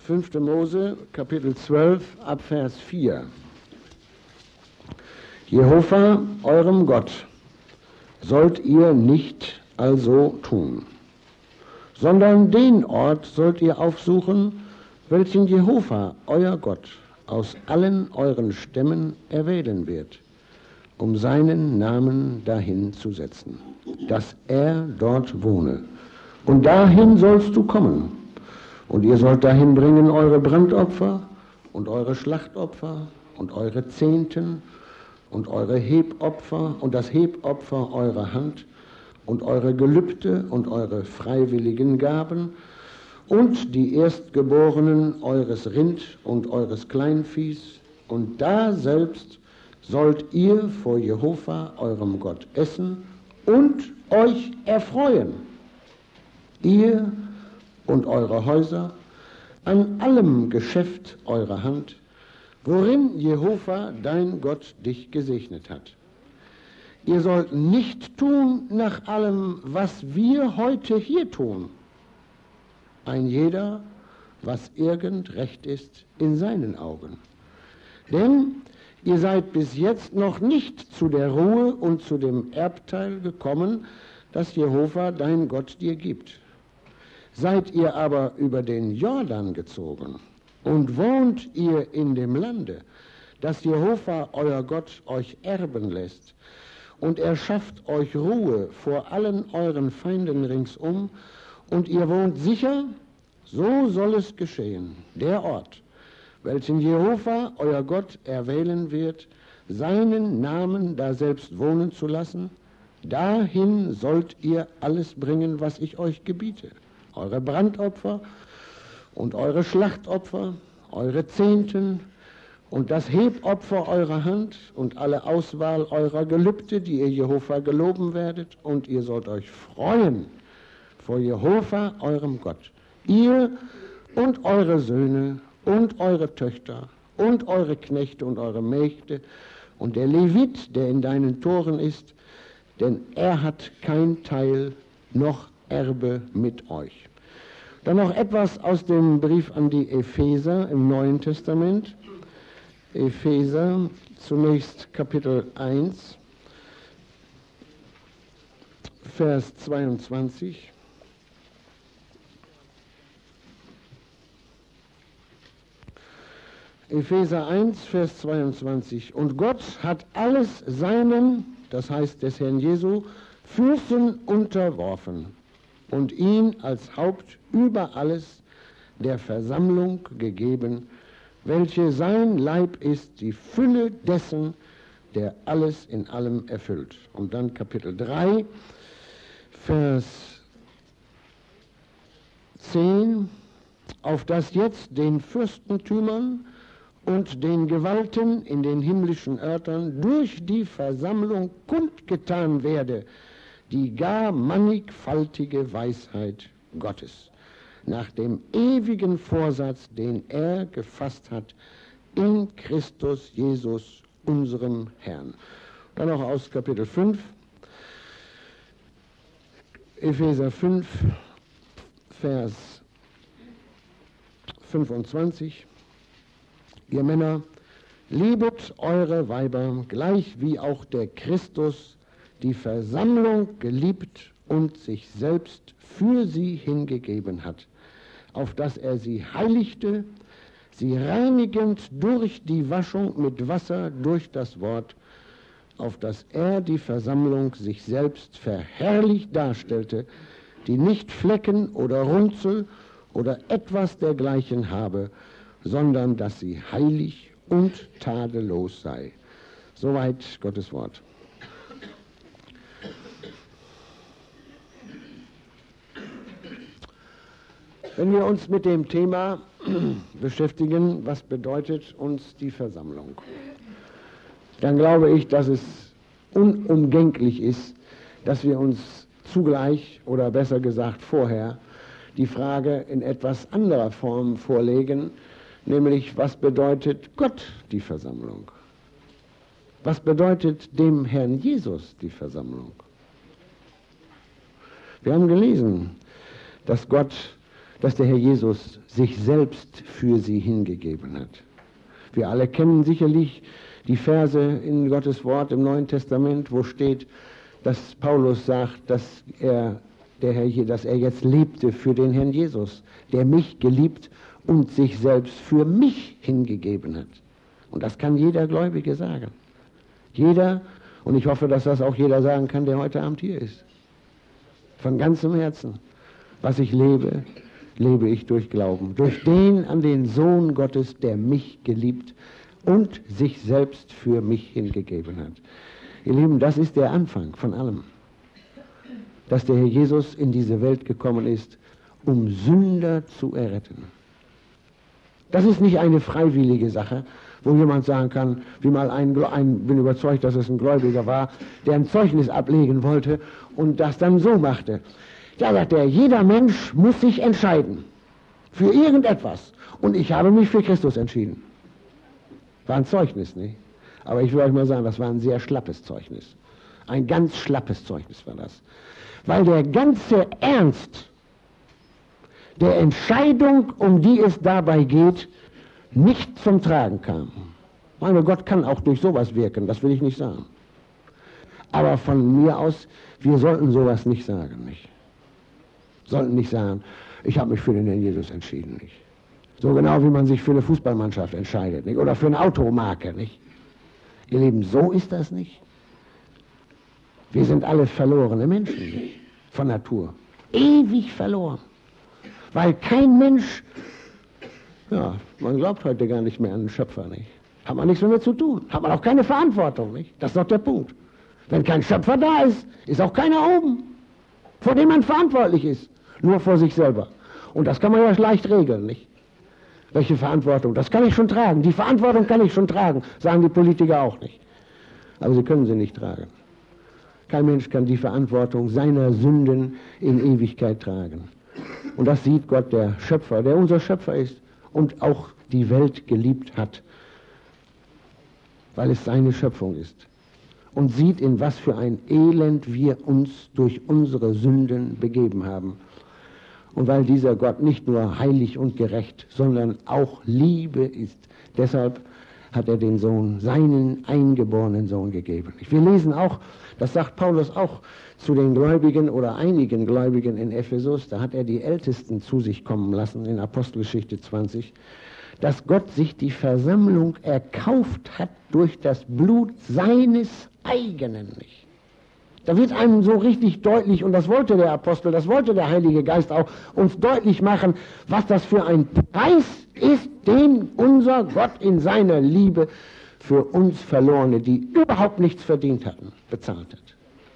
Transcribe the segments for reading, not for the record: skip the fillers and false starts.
5. Mose, Kapitel 12, Abvers 4. Jehova, eurem Gott, sollt ihr nicht also tun, sondern den Ort sollt ihr aufsuchen, welchen Jehova, euer Gott, aus allen euren Stämmen erwählen wird, um seinen Namen dahin zu setzen, dass er dort wohne. Und dahin sollst du kommen. Und ihr sollt dahin bringen eure Brandopfer und eure Schlachtopfer und eure Zehnten und eure Hebopfer und das Hebopfer eurer Hand und eure Gelübde und eure freiwilligen Gaben und die Erstgeborenen eures Rind und eures Kleinviehs. Und da selbst sollt ihr vor Jehova, eurem Gott, essen und euch erfreuen, ihr und eure Häuser, an allem Geschäft eurer Hand, worin Jehova, dein Gott, dich gesegnet hat. Ihr sollt nicht tun nach allem, was wir heute hier tun, ein jeder, was irgend recht ist in seinen Augen. Denn ihr seid bis jetzt noch nicht zu der Ruhe und zu dem Erbteil gekommen, das Jehova, dein Gott, dir gibt. Seid ihr aber über den Jordan gezogen und wohnt ihr in dem Lande, das Jehova, euer Gott, euch erben lässt, und er schafft euch Ruhe vor allen euren Feinden ringsum, und ihr wohnt sicher, so soll es geschehen, der Ort, welchen Jehova, euer Gott, erwählen wird, seinen Namen daselbst wohnen zu lassen, dahin sollt ihr alles bringen, was ich euch gebiete. Eure Brandopfer und eure Schlachtopfer, eure Zehnten und das Hebopfer eurer Hand und alle Auswahl eurer Gelübde, die ihr Jehova geloben werdet, und ihr sollt euch freuen vor Jehova, eurem Gott. Ihr und eure Söhne und eure Töchter und eure Knechte und eure Mägde und der Levit, der in deinen Toren ist, denn er hat kein Teil noch Erbe mit euch. Dann noch etwas aus dem Brief an die Epheser im Neuen Testament. Epheser, zunächst Kapitel 1, Vers 22. Epheser 1, Vers 22. Und Gott hat alles seinen, das heißt des Herrn Jesu, Füßen unterworfen und ihn als Haupt über alles der Versammlung gegeben, welche sein Leib ist, die Fülle dessen, der alles in allem erfüllt. Und dann Kapitel 3, Vers 10, auf das jetzt den Fürstentümern und den Gewalten in den himmlischen Örtern durch die Versammlung kundgetan werde, die gar mannigfaltige Weisheit Gottes, nach dem ewigen Vorsatz, den er gefasst hat, in Christus Jesus, unserem Herrn. Dann noch aus Kapitel 5, Epheser 5, Vers 25. Ihr Männer, liebet eure Weiber, gleich wie auch der Christus die Versammlung geliebt und sich selbst für sie hingegeben hat, auf dass er sie heiligte, sie reinigend durch die Waschung mit Wasser durch das Wort, auf dass er die Versammlung sich selbst verherrlicht darstellte, die nicht Flecken oder Runzel oder etwas dergleichen habe, sondern dass sie heilig und tadellos sei. Soweit Gottes Wort. Wenn wir uns mit dem Thema beschäftigen, was bedeutet uns die Versammlung, dann glaube ich, dass es unumgänglich ist, dass wir uns zugleich oder besser gesagt vorher die Frage in etwas anderer Form vorlegen, nämlich was bedeutet Gott die Versammlung? Was bedeutet dem Herrn Jesus die Versammlung? Wir haben gelesen, dass Gott dass der Herr Jesus sich selbst für sie hingegeben hat. Wir alle kennen sicherlich die Verse in Gottes Wort im Neuen Testament, wo steht, dass Paulus sagt, dass er jetzt lebte für den Herrn Jesus, der mich geliebt und sich selbst für mich hingegeben hat. Und das kann jeder Gläubige sagen. Jeder, und ich hoffe, dass das auch jeder sagen kann, der heute Abend hier ist. Von ganzem Herzen. Was ich lebe, lebe ich durch Glauben. Durch den an den Sohn Gottes, der mich geliebt und sich selbst für mich hingegeben hat. Ihr Lieben, das ist der Anfang von allem. Dass der Herr Jesus in diese Welt gekommen ist, um Sünder zu erretten. Das ist nicht eine freiwillige Sache, wo jemand sagen kann, wie mal bin überzeugt, dass es ein Gläubiger war, der ein Zeugnis ablegen wollte und das dann so machte. Da sagt er, jeder Mensch muss sich entscheiden für irgendetwas. Und ich habe mich für Christus entschieden. War ein Zeugnis, nicht? Aber ich will euch mal sagen, das war ein sehr schlappes Zeugnis. Ein ganz schlappes Zeugnis war das. Weil der ganze Ernst der Entscheidung, um die es dabei geht, nicht zum Tragen kam. Meine Gott kann auch durch sowas wirken, das will ich nicht sagen. Aber von mir aus, wir sollten sowas nicht sagen, nicht? Sollten nicht sagen, ich habe mich für den Herrn Jesus entschieden, nicht? So genau wie man sich für eine Fußballmannschaft entscheidet, nicht? Oder für eine Automarke, nicht? Ihr Lieben, so ist das nicht. Wir sind alle verlorene Menschen, nicht? Von Natur. Ewig verloren. Weil kein Mensch, ja, man glaubt heute gar nicht mehr an den Schöpfer, nicht? Hat man nichts mehr zu tun. Hat man auch keine Verantwortung, nicht? Das ist doch der Punkt. Wenn kein Schöpfer da ist, ist auch keiner oben, vor dem man verantwortlich ist. Nur vor sich selber. Und das kann man ja leicht regeln, nicht? Welche Verantwortung? Das kann ich schon tragen. Die Verantwortung kann ich schon tragen, sagen die Politiker auch nicht. Aber sie können sie nicht tragen. Kein Mensch kann die Verantwortung seiner Sünden in Ewigkeit tragen. Und das sieht Gott, der Schöpfer, der unser Schöpfer ist und auch die Welt geliebt hat, weil es seine Schöpfung ist. Und sieht, in was für ein Elend wir uns durch unsere Sünden begeben haben. Und weil dieser Gott nicht nur heilig und gerecht, sondern auch Liebe ist. Deshalb hat er den Sohn, seinen eingeborenen Sohn gegeben. Wir lesen auch, das sagt Paulus auch zu den Gläubigen oder einigen Gläubigen in Ephesus, da hat er die Ältesten zu sich kommen lassen in Apostelgeschichte 20, dass Gott sich die Versammlung erkauft hat durch das Blut seines eigenen, nicht? Da wird einem so richtig deutlich, und das wollte der Apostel, das wollte der Heilige Geist auch, uns deutlich machen, was das für ein Preis ist, den unser Gott in seiner Liebe für uns Verlorene, die überhaupt nichts verdient hatten, bezahlt hat.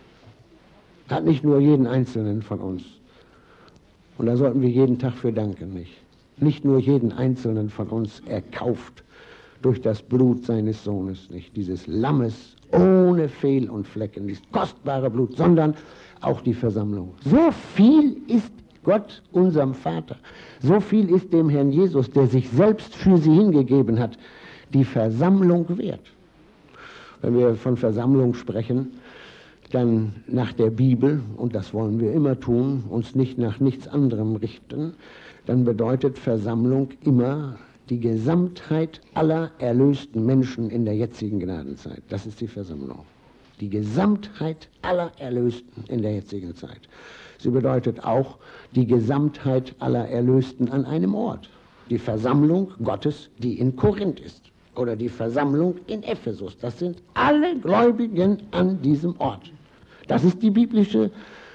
Hat nicht nur jeden Einzelnen von uns. Und da sollten wir jeden Tag für danken, nicht? Nicht nur jeden Einzelnen von uns erkauft durch das Blut seines Sohnes, nicht? Dieses Lammes ohne Fehl und Flecken, dieses kostbare Blut, sondern auch die Versammlung. So viel ist Gott, unserem Vater, so viel ist dem Herrn Jesus, der sich selbst für sie hingegeben hat, die Versammlung wert. Wenn wir von Versammlung sprechen, dann nach der Bibel, und das wollen wir immer tun, uns nicht nach nichts anderem richten, dann bedeutet Versammlung immer die Gesamtheit aller erlösten Menschen in der jetzigen Gnadenzeit. Das ist die Versammlung. Die Gesamtheit aller Erlösten in der jetzigen Zeit. Sie bedeutet auch die Gesamtheit aller Erlösten an einem Ort. Die Versammlung Gottes, die in Korinth ist. Oder die Versammlung in Ephesus. Das sind alle Gläubigen an diesem Ort. Das ist die biblische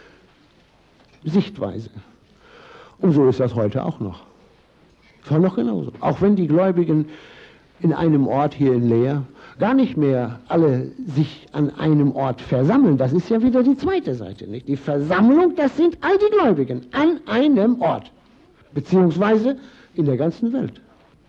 Sichtweise. Und so ist das heute auch noch. Das war noch genauso. Auch wenn die Gläubigen in einem Ort hier in Leer gar nicht mehr alle sich an einem Ort versammeln. Das ist ja wieder die zweite Seite, nicht? Die Versammlung, das sind all die Gläubigen an einem Ort. Beziehungsweise in der ganzen Welt.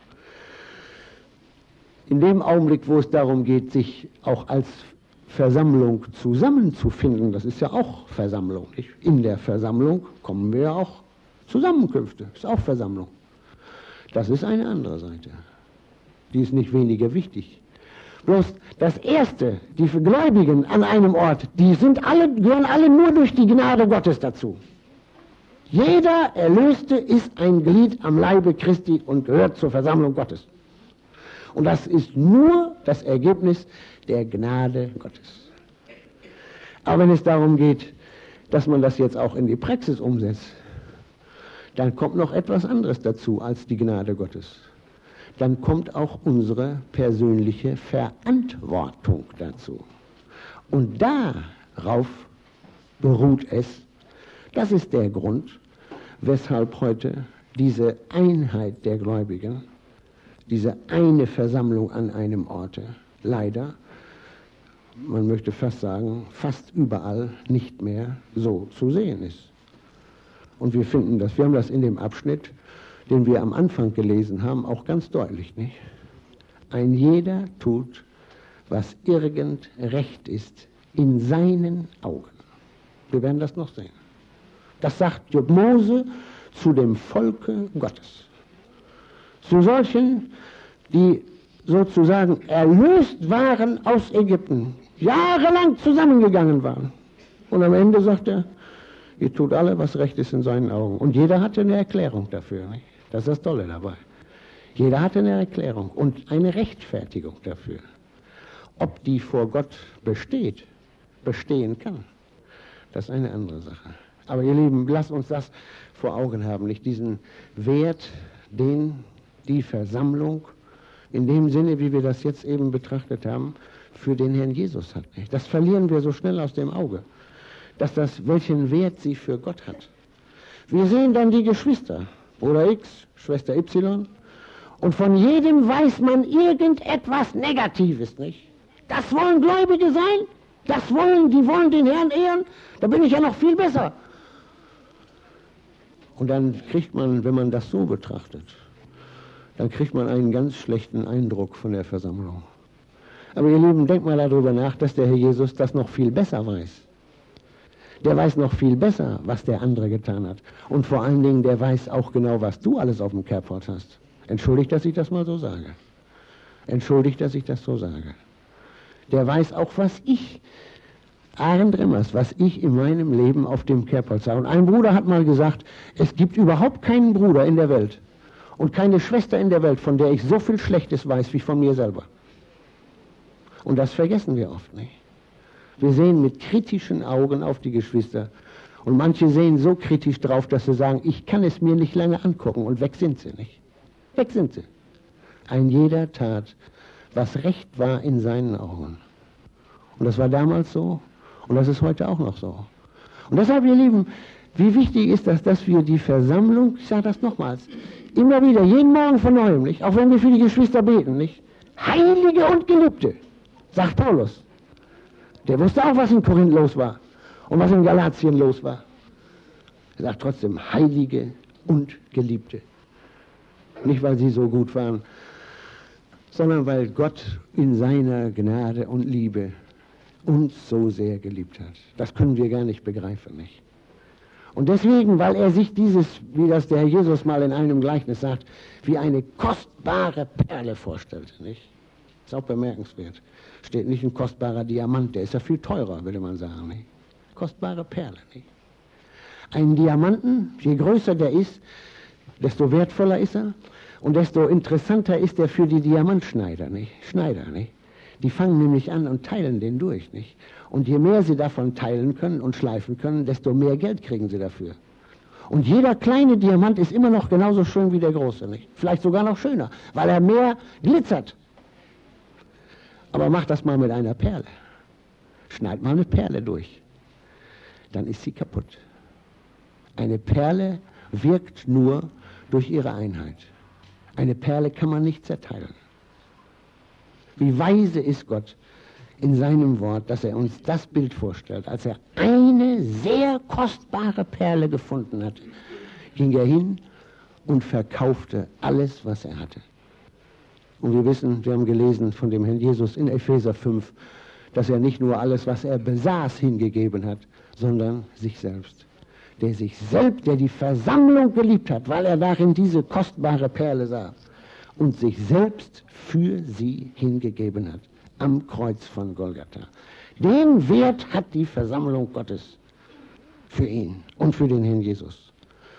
In dem Augenblick, wo es darum geht, sich auch als Versammlung zusammenzufinden, das ist ja auch Versammlung, nicht? In der Versammlung kommen wir ja auch Zusammenkünfte, ist auch Versammlung. Das ist eine andere Seite. Die ist nicht weniger wichtig. Bloß das Erste, die Gläubigen an einem Ort, die gehören alle nur durch die Gnade Gottes dazu. Jeder Erlöste ist ein Glied am Leibe Christi und gehört zur Versammlung Gottes. Und das ist nur das Ergebnis der Gnade Gottes. Aber wenn es darum geht, dass man das jetzt auch in die Praxis umsetzt, dann kommt noch etwas anderes dazu als die Gnade Gottes. Dann kommt auch unsere persönliche Verantwortung dazu. Und darauf beruht es. Das ist der Grund, weshalb heute diese Einheit der Gläubigen, diese eine Versammlung an einem Orte, leider, man möchte fast sagen, fast überall nicht mehr so zu sehen ist. Und wir finden das, wir haben das in dem Abschnitt, den wir am Anfang gelesen haben, auch ganz deutlich, nicht? Ein jeder tut, was irgend recht ist, in seinen Augen. Wir werden das noch sehen. Das sagt Mose zu dem Volke Gottes. Zu solchen, die sozusagen erlöst waren aus Ägypten, jahrelang zusammengegangen waren. Und am Ende sagt er, ihr tut alle, was recht ist in seinen Augen. Und jeder hatte eine Erklärung dafür. Nicht? Das ist das Tolle dabei. Jeder hatte eine Erklärung und eine Rechtfertigung dafür. Ob die vor Gott bestehen kann, das ist eine andere Sache. Aber ihr Lieben, lasst uns das vor Augen haben, nicht diesen Wert, den die Versammlung in dem Sinne, wie wir das jetzt eben betrachtet haben, für den Herrn Jesus hat. Nicht? Das verlieren wir so schnell aus dem Auge, dass das, welchen Wert sie für Gott hat. Wir sehen dann die Geschwister, Bruder X, Schwester Y, und von jedem weiß man irgendetwas Negatives, nicht? Das wollen Gläubige sein, die wollen den Herrn ehren, da bin ich ja noch viel besser. Und dann kriegt man, wenn man das so betrachtet, dann kriegt man einen ganz schlechten Eindruck von der Versammlung. Aber ihr Lieben, denkt mal darüber nach, dass der Herr Jesus das noch viel besser weiß. Der weiß noch viel besser, was der andere getan hat. Und vor allen Dingen, der weiß auch genau, was du alles auf dem Kerbholz hast. Entschuldigt, dass ich das mal so sage. Entschuldigt, dass ich das so sage. Der weiß auch, was ich, Arend Remmers, was ich in meinem Leben auf dem Kerbholz habe. Und ein Bruder hat mal gesagt, es gibt überhaupt keinen Bruder in der Welt und keine Schwester in der Welt, von der ich so viel Schlechtes weiß wie von mir selber. Und das vergessen wir oft nicht. Wir sehen mit kritischen Augen auf die Geschwister. Und manche sehen so kritisch drauf, dass sie sagen, ich kann es mir nicht lange angucken. Und weg sind sie nicht. Weg sind sie. Ein jeder tat, was recht war in seinen Augen. Und das war damals so. Und das ist heute auch noch so. Und deshalb, ihr Lieben, wie wichtig ist das, dass wir die Versammlung, ich sage das nochmals, immer wieder, jeden Morgen von neuem, nicht? Auch wenn wir für die Geschwister beten, nicht? Heilige und Geliebte, sagt Paulus. Der wusste auch, was in Korinth los war und was in Galatien los war. Er sagt trotzdem, Heilige und Geliebte. Nicht, weil sie so gut waren, sondern weil Gott in seiner Gnade und Liebe uns so sehr geliebt hat. Das können wir gar nicht begreifen, nicht? Und deswegen, weil er sich dieses, wie das der Herr Jesus mal in einem Gleichnis sagt, wie eine kostbare Perle vorstellte, nicht? Ist auch bemerkenswert. Steht nicht ein kostbarer Diamant, der ist ja viel teurer, würde man sagen, nicht? Kostbare Perle, nicht? Ein Diamanten, je größer der ist, desto wertvoller ist er und desto interessanter ist er für die Diamantschneider, nicht? Schneider, nicht? Die fangen nämlich an und teilen den durch, nicht? Und je mehr sie davon teilen können und schleifen können, desto mehr Geld kriegen sie dafür. Und jeder kleine Diamant ist immer noch genauso schön wie der große, nicht? Vielleicht sogar noch schöner, weil er mehr glitzert. Aber mach das mal mit einer Perle. Schneid mal eine Perle durch. Dann ist sie kaputt. Eine Perle wirkt nur durch ihre Einheit. Eine Perle kann man nicht zerteilen. Wie weise ist Gott in seinem Wort, dass er uns das Bild vorstellt. Als er eine sehr kostbare Perle gefunden hatte, ging er hin und verkaufte alles, was er hatte. Und wir wissen, wir haben gelesen von dem Herrn Jesus in Epheser 5, dass er nicht nur alles, was er besaß, hingegeben hat, sondern sich selbst. Der die Versammlung geliebt hat, weil er darin diese kostbare Perle sah und sich selbst für sie hingegeben hat, am Kreuz von Golgatha. Den Wert hat die Versammlung Gottes für ihn und für den Herrn Jesus.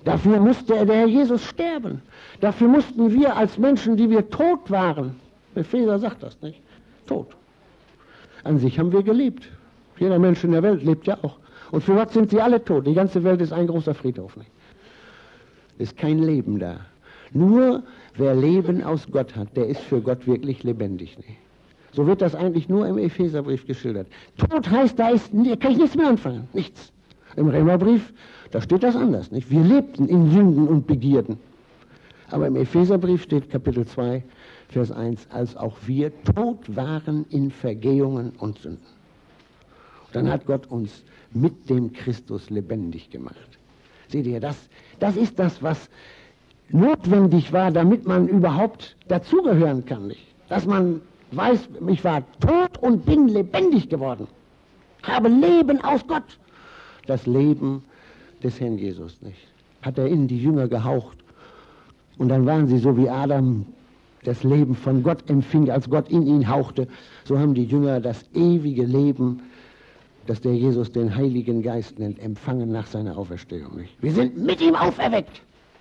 Dafür musste der Herr Jesus sterben. Dafür mussten wir als Menschen, die wir tot waren, Epheser sagt das nicht, tot. An sich haben wir gelebt. Jeder Mensch in der Welt lebt ja auch. Und für Gott sind sie alle tot. Die ganze Welt ist ein großer Friedhof. Nicht? Ist kein Leben da. Nur wer Leben aus Gott hat, der ist für Gott wirklich lebendig. Nicht? So wird das eigentlich nur im Epheserbrief geschildert. Tod heißt, da kann ich nichts mehr anfangen. Nichts. Im Römerbrief, da steht das anders. Nicht? Wir lebten in Sünden und Begierden. Aber im Epheserbrief steht Kapitel 2, Vers 1, als auch wir tot waren in Vergehungen und Sünden. Dann hat Gott uns mit dem Christus lebendig gemacht. Seht ihr, das ist das, was notwendig war, damit man überhaupt dazugehören kann. Nicht? Dass man weiß, ich war tot und bin lebendig geworden. Habe Leben aus Gott. Das Leben des Herrn Jesus. Nicht? Hat er in die Jünger gehaucht. Und dann waren sie so wie Adam das Leben von Gott empfing, als Gott in ihn hauchte. So haben die Jünger das ewige Leben, das der Jesus den Heiligen Geist nennt, empfangen nach seiner Auferstehung. Nicht? Wir sind mit ihm auferweckt.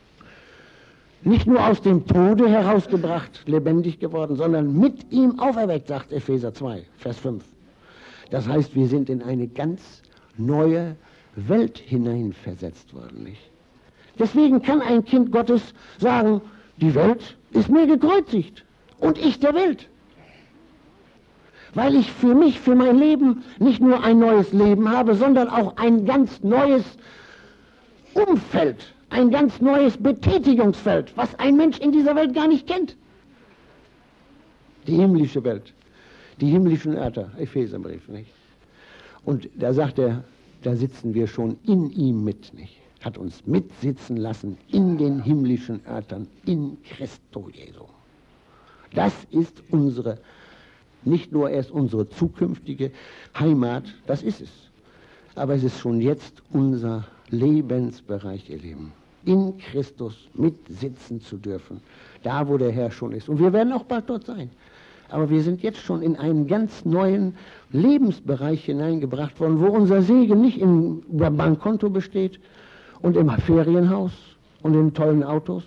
Nicht nur aus dem Tode herausgebracht, lebendig geworden, sondern mit ihm auferweckt, sagt Epheser 2, Vers 5. Das heißt, wir sind in eine ganz neue Welt hineinversetzt worden. Nicht? Deswegen kann ein Kind Gottes sagen, die Welt ist mir gekreuzigt und ich der Welt. Weil ich für mich, für mein Leben nicht nur ein neues Leben habe, sondern auch ein ganz neues Umfeld, ein ganz neues Betätigungsfeld, was ein Mensch in dieser Welt gar nicht kennt. Die himmlische Welt, die himmlischen Örter, Epheserbrief, nicht? Und da sagt er, da sitzen wir schon in ihm mit, nicht? Hat uns mitsitzen lassen in den himmlischen Örtern, in Christo Jesu. Das ist unsere, nicht nur erst unsere zukünftige Heimat, das ist es. Aber es ist schon jetzt unser Lebensbereich, ihr Lieben. In Christus mitsitzen zu dürfen, da wo der Herr schon ist. Und wir werden auch bald dort sein. Aber wir sind jetzt schon in einen ganz neuen Lebensbereich hineingebracht worden, wo unser Segen nicht im Bankkonto besteht und im Ferienhaus und in tollen Autos.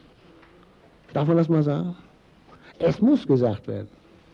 Darf man das mal sagen? Es muss gesagt werden.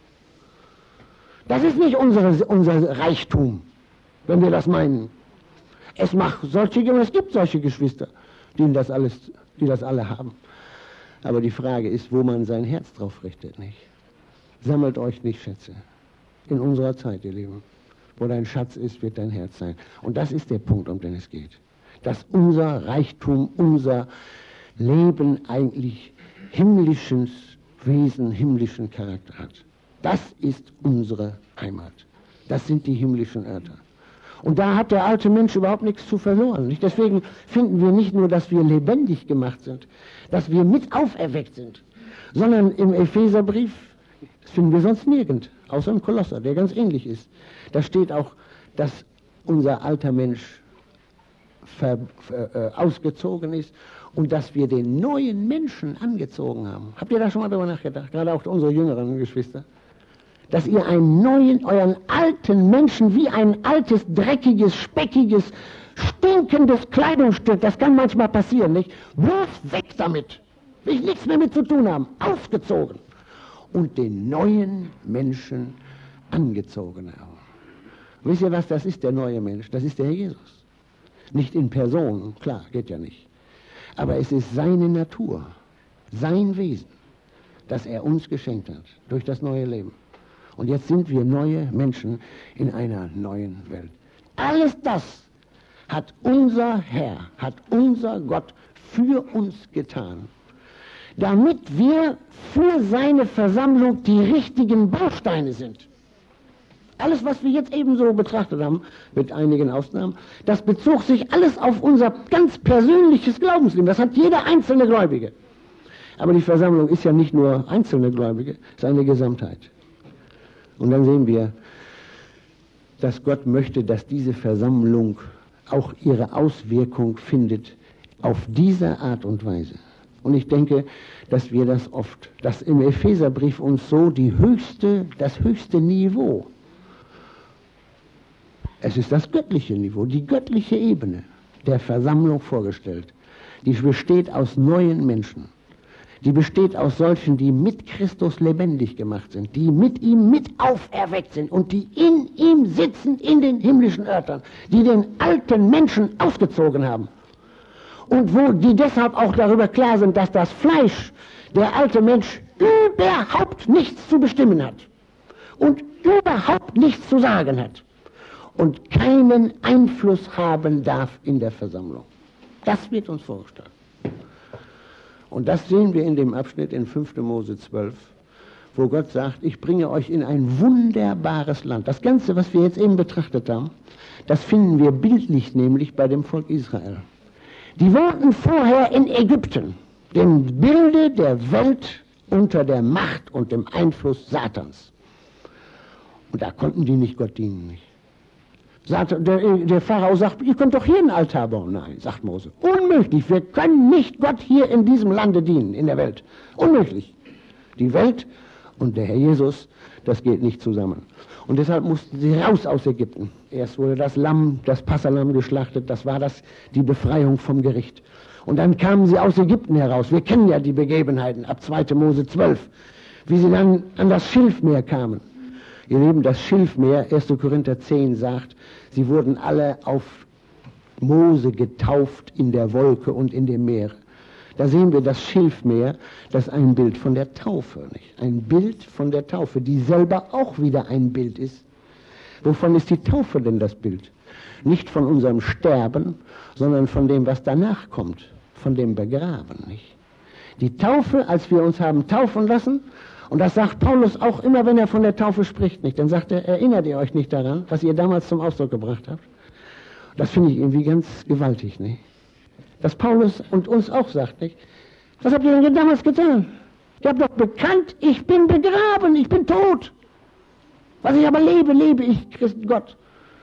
Das ist nicht unser Reichtum, wenn wir das meinen. Es gibt solche Geschwister, die das alle haben. Aber die Frage ist, wo man sein Herz drauf richtet, nicht? Sammelt euch nicht Schätze. In unserer Zeit, ihr Lieben. Wo dein Schatz ist, wird dein Herz sein. Und das ist der Punkt, um den es geht. Dass unser Reichtum, unser Leben eigentlich himmlisches Wesen, himmlischen Charakter hat. Das ist unsere Heimat. Das sind die himmlischen Örter. Und da hat der alte Mensch überhaupt nichts zu verloren. Nicht? Deswegen finden wir nicht nur, dass wir lebendig gemacht sind, dass wir mit auferweckt sind, sondern im Epheserbrief, das finden wir sonst nirgend, außer im Kolosser, der ganz ähnlich ist. Da steht auch, dass unser alter Mensch ausgezogen ist und dass wir den neuen Menschen angezogen haben. Habt ihr da schon mal darüber nachgedacht? Gerade auch unsere jüngeren Geschwister. Dass ihr euren alten Menschen wie ein altes, dreckiges, speckiges, stinkendes Kleidungsstück, das kann manchmal passieren, nicht? Bloß weg damit. Will ich nichts mehr mit zu tun haben. Ausgezogen. Und den neuen Menschen angezogen haben. Wisst ihr was, das ist der neue Mensch? Das ist der Herr Jesus. Nicht in Person, klar, geht ja nicht. Aber es ist seine Natur, sein Wesen, das er uns geschenkt hat, durch das neue Leben. Und jetzt sind wir neue Menschen in einer neuen Welt. Alles das hat unser Herr, hat unser Gott für uns getan, damit wir für seine Versammlung die richtigen Bausteine sind. Alles, was wir jetzt ebenso betrachtet haben, mit einigen Ausnahmen, das bezog sich alles auf unser ganz persönliches Glaubensleben. Das hat jeder einzelne Gläubige. Aber die Versammlung ist ja nicht nur einzelne Gläubige, es ist eine Gesamtheit. Und dann sehen wir, dass Gott möchte, dass diese Versammlung auch ihre Auswirkung findet auf diese Art und Weise. Und ich denke, dass wir das oft, dass im Epheserbrief uns so das höchste Niveau, es ist das göttliche Niveau, die göttliche Ebene der Versammlung vorgestellt. die besteht aus neuen Menschen. Die besteht aus solchen, die mit Christus lebendig gemacht sind, die mit ihm mit auferweckt sind und die in ihm sitzen in den himmlischen Örtern, die den alten Menschen ausgezogen haben. Und wo die deshalb auch darüber klar sind, dass das Fleisch, der alte Mensch, überhaupt nichts zu bestimmen hat und überhaupt nichts zu sagen hat und keinen Einfluss haben darf in der Versammlung. Das wird uns vorgestellt. Und das sehen wir in dem Abschnitt in 5. Mose 12, wo Gott sagt, ich bringe euch in ein wunderbares Land. Das Ganze, was wir jetzt eben betrachtet haben, das finden wir bildlich nämlich bei dem Volk Israel. Die wohnten vorher in Ägypten, dem Bilde der Welt unter der Macht und dem Einfluss Satans. Und da konnten die nicht Gott dienen. Nicht. Der Pharao sagt, ihr könnt doch hier einen Altar bauen. Nein, sagt Mose, unmöglich, wir können nicht Gott hier in diesem Lande dienen, in der Welt. Unmöglich. Die Welt und der Herr Jesus, das geht nicht zusammen. Und deshalb mussten sie raus aus Ägypten. Erst wurde das Lamm, das Passalamm geschlachtet, das war die Befreiung vom Gericht. Und dann kamen sie aus Ägypten heraus. Wir kennen ja die Begebenheiten ab 2. Mose 12, wie sie dann an das Schilfmeer kamen. Ihr Lieben, das Schilfmeer, 1. Korinther 10 sagt, sie wurden alle auf Mose getauft in der Wolke und in dem Meer. Da sehen wir das Schilfmeer, das ist ein Bild von der Taufe, nicht? Ein Bild von der Taufe, die selber auch wieder ein Bild ist. Wovon ist die Taufe denn das Bild? Nicht von unserem Sterben, sondern von dem, was danach kommt, von dem Begraben, nicht? Die Taufe, als wir uns haben taufen lassen, und das sagt Paulus auch immer, wenn er von der Taufe spricht, nicht? Dann sagt er, erinnert ihr euch nicht daran, was ihr damals zum Ausdruck gebracht habt? Das finde ich irgendwie ganz gewaltig, nicht? Dass Paulus und uns auch sagt, nicht? Was habt ihr denn damals getan? Ihr habt doch bekannt, ich bin begraben, ich bin tot. Was ich aber lebe, lebe ich, Christ Gott.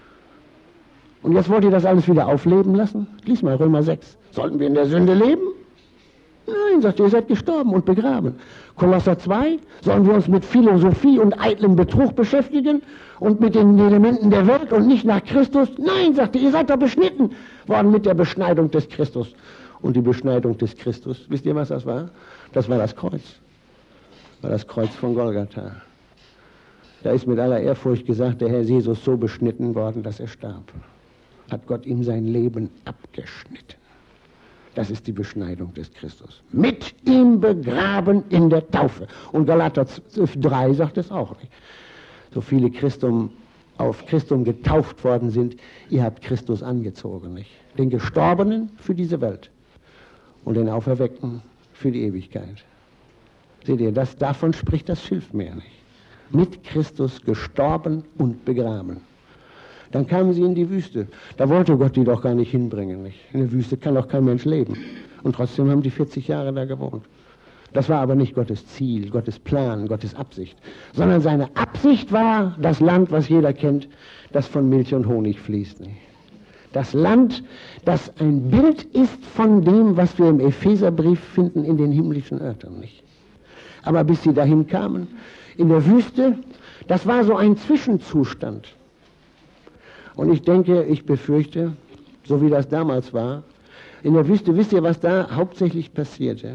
Und jetzt wollt ihr das alles wieder aufleben lassen? Lies mal Römer 6. Sollten wir in der Sünde leben? Nein, sagt ihr, ihr seid gestorben und begraben. Kolosser 2, sollen wir uns mit Philosophie und eitlem Betrug beschäftigen und mit den Elementen der Welt und nicht nach Christus? Nein, sagt ihr seid doch beschnitten worden mit der Beschneidung des Christus. Und die Beschneidung des Christus, wisst ihr, was das war? Das war das Kreuz. Das war das Kreuz von Golgatha. Da ist mit aller Ehrfurcht gesagt, der Herr Jesus so beschnitten worden, dass er starb. Hat Gott ihm sein Leben abgeschnitten. Das ist die Beschneidung des Christus. Mit ihm begraben in der Taufe. Und Galater 3 sagt es auch nicht. So viele auf Christum getauft worden sind, ihr habt Christus angezogen, nicht? Den Gestorbenen für diese Welt und den Auferweckten für die Ewigkeit. Seht ihr, davon spricht das Schilfmeer, nicht? Mit Christus gestorben und begraben. Dann kamen sie in die Wüste. Da wollte Gott die doch gar nicht hinbringen. Nicht? In der Wüste kann doch kein Mensch leben. Und trotzdem haben die 40 Jahre da gewohnt. Das war aber nicht Gottes Ziel, Gottes Plan, Gottes Absicht. Sondern seine Absicht war das Land, was jeder kennt, das von Milch und Honig fließt. Nicht? Das Land, das ein Bild ist von dem, was wir im Epheserbrief finden in den himmlischen Örtern. Nicht? Aber bis sie dahin kamen, in der Wüste, das war so ein Zwischenzustand. Und ich befürchte, so wie das damals war, in der Wüste, wisst ihr, was da hauptsächlich passierte?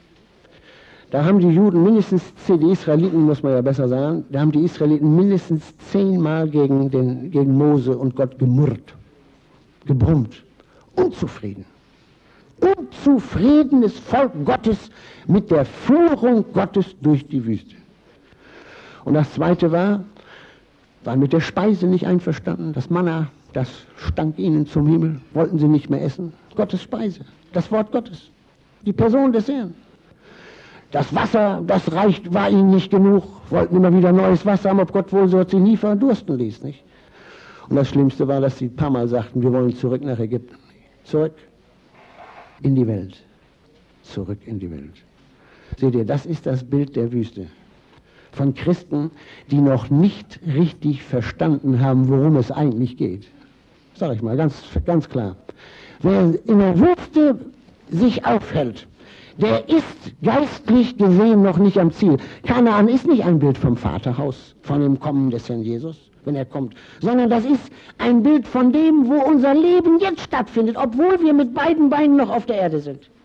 Da haben die Juden die Israeliten, muss man ja besser sagen, da haben die Israeliten mindestens 10-mal gegen Mose und Gott gemurrt, gebrummt, unzufrieden. Unzufriedenes Volk Gottes mit der Führung Gottes durch die Wüste. Und das Zweite waren mit der Speise nicht einverstanden. Das Manna, das stank ihnen zum Himmel, wollten sie nicht mehr essen. Gottes Speise, das Wort Gottes, die Person des Herrn. Das Wasser, das war ihnen nicht genug, wollten immer wieder neues Wasser haben, ob Gott wohl so sie nie verdursten ließ. Nicht? Und das Schlimmste war, dass sie ein paar Mal sagten, wir wollen zurück nach Ägypten. Zurück in die Welt. Zurück in die Welt. Seht ihr, das ist das Bild der Wüste. Von Christen, die noch nicht richtig verstanden haben, worum es eigentlich geht. Sag ich mal, ganz, ganz klar. Wer in der Wüste sich aufhält, der ist geistlich gesehen noch nicht am Ziel. Kanaan ist nicht ein Bild vom Vaterhaus, von dem Kommen des Herrn Jesus, wenn er kommt, sondern das ist ein Bild von dem, wo unser Leben jetzt stattfindet, obwohl wir mit beiden Beinen noch auf der Erde sind.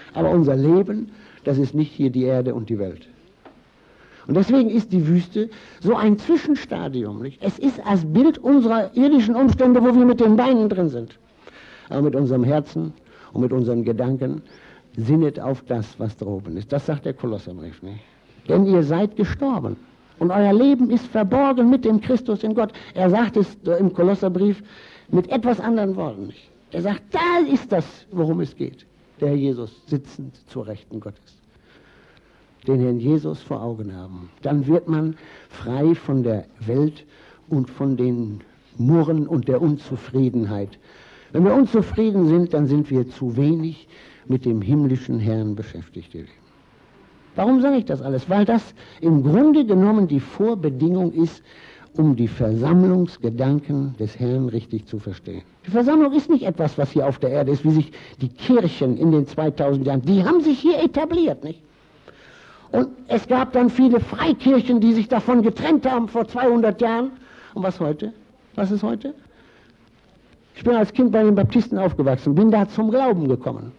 Aber unser Leben, das ist nicht hier die Erde und die Welt. Und deswegen ist die Wüste so ein Zwischenstadium. Nicht? Es ist als Bild unserer irdischen Umstände, wo wir mit den Beinen drin sind. Aber mit unserem Herzen und mit unseren Gedanken sinnet auf das, was droben ist. Das sagt der Kolosserbrief. Nicht? Denn ihr seid gestorben und euer Leben ist verborgen mit dem Christus in Gott. Er sagt es im Kolosserbrief mit etwas anderen Worten. Nicht? Er sagt, da ist das, worum es geht. Der Herr Jesus sitzend zur Rechten Gottes. Den Herrn Jesus vor Augen haben. Dann wird man frei von der Welt und von den Murren und der Unzufriedenheit. Wenn wir unzufrieden sind, dann sind wir zu wenig mit dem himmlischen Herrn beschäftigt. Warum sage ich das alles? Weil das im Grunde genommen die Vorbedingung ist, um die Versammlungsgedanken des Herrn richtig zu verstehen. Die Versammlung ist nicht etwas, was hier auf der Erde ist, wie sich die Kirchen in den 2000 Jahren, die haben sich hier etabliert, nicht? Und es gab dann viele Freikirchen, die sich davon getrennt haben vor 200 Jahren. Und was heute? Was ist heute? Ich bin als Kind bei den Baptisten aufgewachsen, bin da zum Glauben gekommen.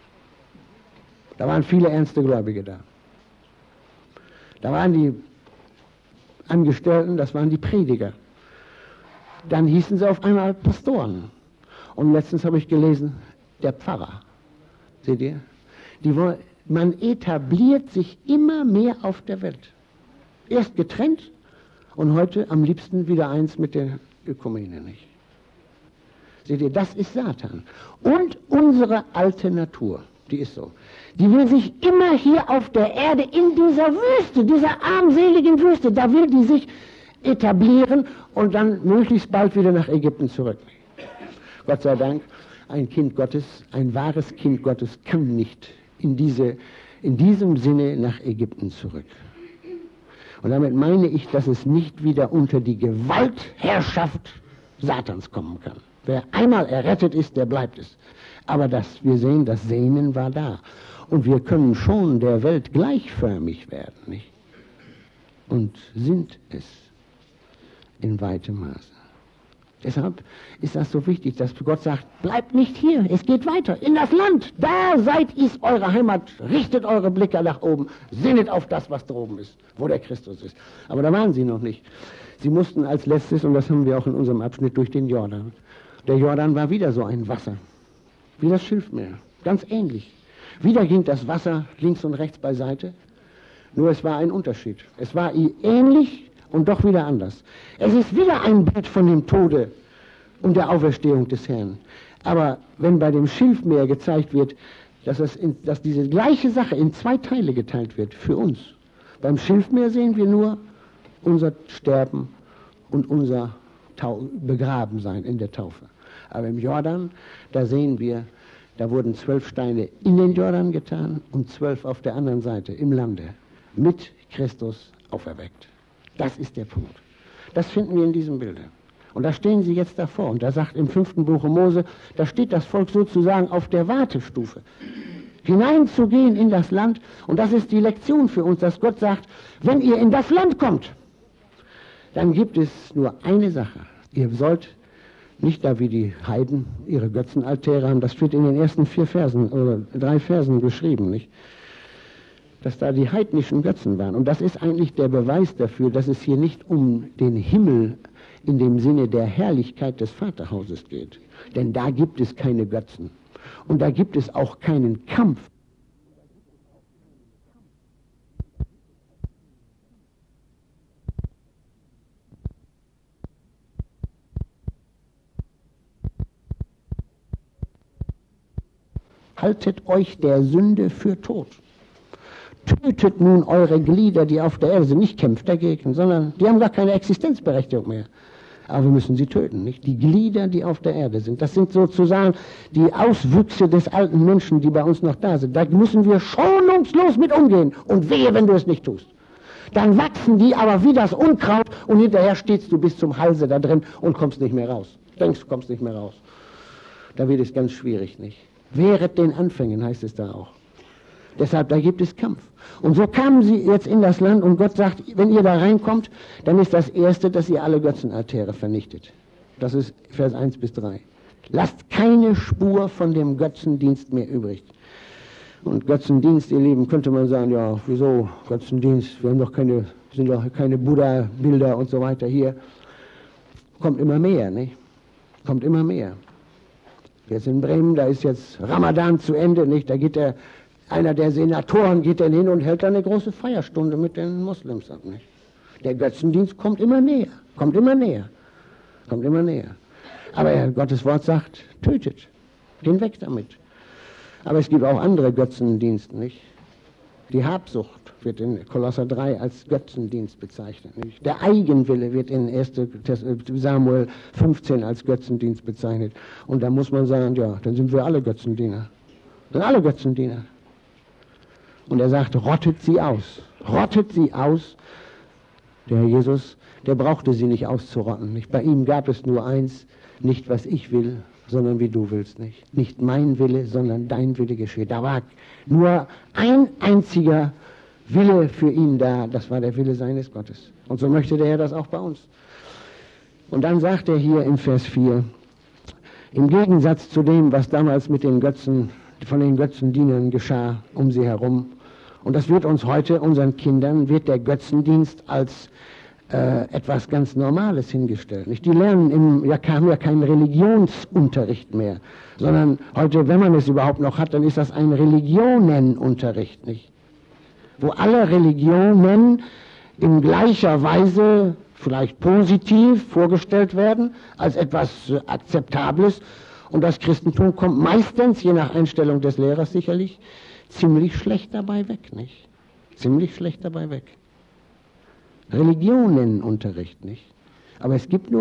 Da waren viele ernste Gläubige da. Da waren die Angestellten, das waren die Prediger. Dann hießen sie auf einmal Pastoren. Und letztens habe ich gelesen, der Pfarrer. Seht ihr? Man etabliert sich immer mehr auf der Welt. Erst getrennt und heute am liebsten wieder eins mit der Ökumene, nicht? Seht ihr, das ist Satan. Und unsere alte Natur, die ist so. Die will sich immer hier auf der Erde in dieser Wüste, dieser armseligen Wüste, da will die sich etablieren und dann möglichst bald wieder nach Ägypten zurück. Gott sei Dank, ein Kind Gottes, ein wahres Kind Gottes kann nicht in diesem Sinne nach Ägypten zurück. Und damit meine ich, dass es nicht wieder unter die Gewaltherrschaft Satans kommen kann. Wer einmal errettet ist, der bleibt es. Aber wir sehen, das Sehnen war da. Und wir können schon der Welt gleichförmig werden, nicht? Und sind es in weitem Maße. Deshalb ist das so wichtig, dass Gott sagt, bleibt nicht hier, es geht weiter, in das Land, da ist eure Heimat, richtet eure Blicke nach oben, sinnet auf das, was droben ist, wo der Christus ist. Aber da waren sie noch nicht. Sie mussten als letztes, und das haben wir auch in unserem Abschnitt, durch den Jordan. Der Jordan war wieder so ein Wasser, wie das Schilfmeer, ganz ähnlich. Wieder ging das Wasser links und rechts beiseite, nur es war ein Unterschied. Es war ähnlich und doch wieder anders. Es ist wieder ein Bild von dem Tode und der Auferstehung des Herrn. Aber wenn bei dem Schilfmeer gezeigt wird, dass diese gleiche Sache in zwei Teile geteilt wird, für uns. Beim Schilfmeer sehen wir nur unser Sterben und unser Begrabensein in der Taufe. Aber im Jordan, da sehen wir, da wurden 12 Steine in den Jordan getan und 12 auf der anderen Seite im Lande mit Christus auferweckt. Das ist der Punkt. Das finden wir in diesem Bilde. Und da stehen sie jetzt davor. Und da sagt im 5. Buche Mose, da steht das Volk sozusagen auf der Wartestufe, hineinzugehen in das Land. Und das ist die Lektion für uns, dass Gott sagt, wenn ihr in das Land kommt, dann gibt es nur eine Sache. Ihr sollt nicht da wie die Heiden ihre Götzenaltäre haben, das wird in den ersten 4 Versen oder 3 Versen beschrieben, nicht? Dass da die heidnischen Götzen waren. Und das ist eigentlich der Beweis dafür, dass es hier nicht um den Himmel in dem Sinne der Herrlichkeit des Vaterhauses geht. Denn da gibt es keine Götzen. Und da gibt es auch keinen Kampf. Haltet euch der Sünde für tot. Tötet nun eure Glieder, die auf der Erde sind. Nicht kämpft dagegen, sondern die haben gar keine Existenzberechtigung mehr. Aber wir müssen sie töten, nicht? Die Glieder, die auf der Erde sind. Das sind sozusagen die Auswüchse des alten Menschen, die bei uns noch da sind. Da müssen wir schonungslos mit umgehen. Und wehe, wenn du es nicht tust. Dann wachsen die aber wie das Unkraut und hinterher stehst du bis zum Halse da drin und kommst nicht mehr raus. Denkst, du kommst nicht mehr raus. Da wird es ganz schwierig, nicht? Wehret den Anfängen, heißt es da auch. Deshalb, da gibt es Kampf. Und so kamen sie jetzt in das Land und Gott sagt, wenn ihr da reinkommt, dann ist das Erste, dass ihr alle Götzenaltäre vernichtet. Das ist Vers 1 bis 3. Lasst keine Spur von dem Götzendienst mehr übrig. Und Götzendienst, ihr Lieben, könnte man sagen, ja, wieso Götzendienst? Wir haben doch sind doch keine Buddha-Bilder und so weiter hier. Kommt immer mehr, nicht? Kommt immer mehr. Jetzt in Bremen, da ist jetzt Ramadan zu Ende, nicht? Da geht einer der Senatoren geht dann hin und hält dann eine große Feierstunde mit den Moslems ab, nicht? Der Götzendienst kommt immer näher, kommt immer näher, kommt immer näher. Aber Gottes Wort sagt, tötet, hinweg damit. Aber es gibt auch andere Götzendienste, nicht? Die Habsucht wird in Kolosser 3 als Götzendienst bezeichnet, nicht? Der Eigenwille wird in 1. Samuel 15 als Götzendienst bezeichnet. Und da muss man sagen, ja, dann sind wir alle Götzendiener. Sind alle Götzendiener. Und er sagt, rottet sie aus. Rottet sie aus. Der Herr Jesus, der brauchte sie nicht auszurotten, nicht? Bei ihm gab es nur eins, nicht was ich will, sondern wie du willst, nicht? Nicht mein Wille, sondern dein Wille geschehe. Da war nur ein einziger Wille für ihn da, das war der Wille seines Gottes. Und so möchte der Herr das auch bei uns. Und dann sagt er hier in Vers 4, im Gegensatz zu dem, was damals mit den Götzen, von den Götzendienern geschah um sie herum, und das wird uns heute, unseren Kindern, wird der Götzendienst als etwas ganz Normales hingestellt. Nicht? Die lernen haben ja keinen Religionsunterricht mehr, sondern heute, wenn man es überhaupt noch hat, dann ist das ein Religionenunterricht, nicht? Wo alle Religionen in gleicher Weise vielleicht positiv vorgestellt werden, als etwas Akzeptables. Und das Christentum kommt meistens, je nach Einstellung des Lehrers sicherlich, ziemlich schlecht dabei weg, nicht? Ziemlich schlecht dabei weg. Religionenunterricht, nicht? Aber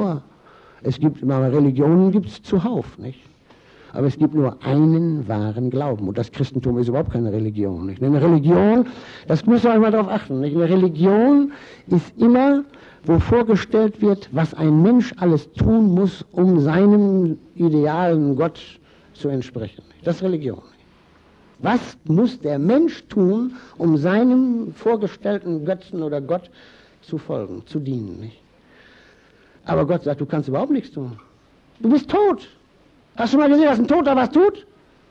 Religionen gibt es zuhauf, nicht? Aber es gibt nur einen wahren Glauben. Und das Christentum ist überhaupt keine Religion, nicht? Eine Religion, das müsst ihr euch mal darauf achten, nicht? Eine Religion ist immer, wo vorgestellt wird, was ein Mensch alles tun muss, um seinem idealen Gott zu entsprechen. Das ist Religion. Was muss der Mensch tun, um seinem vorgestellten Götzen oder Gott zu folgen, zu dienen, nicht? Aber Gott sagt, du kannst überhaupt nichts tun. Du bist tot. Hast du mal gesehen, dass ein Toter was tut?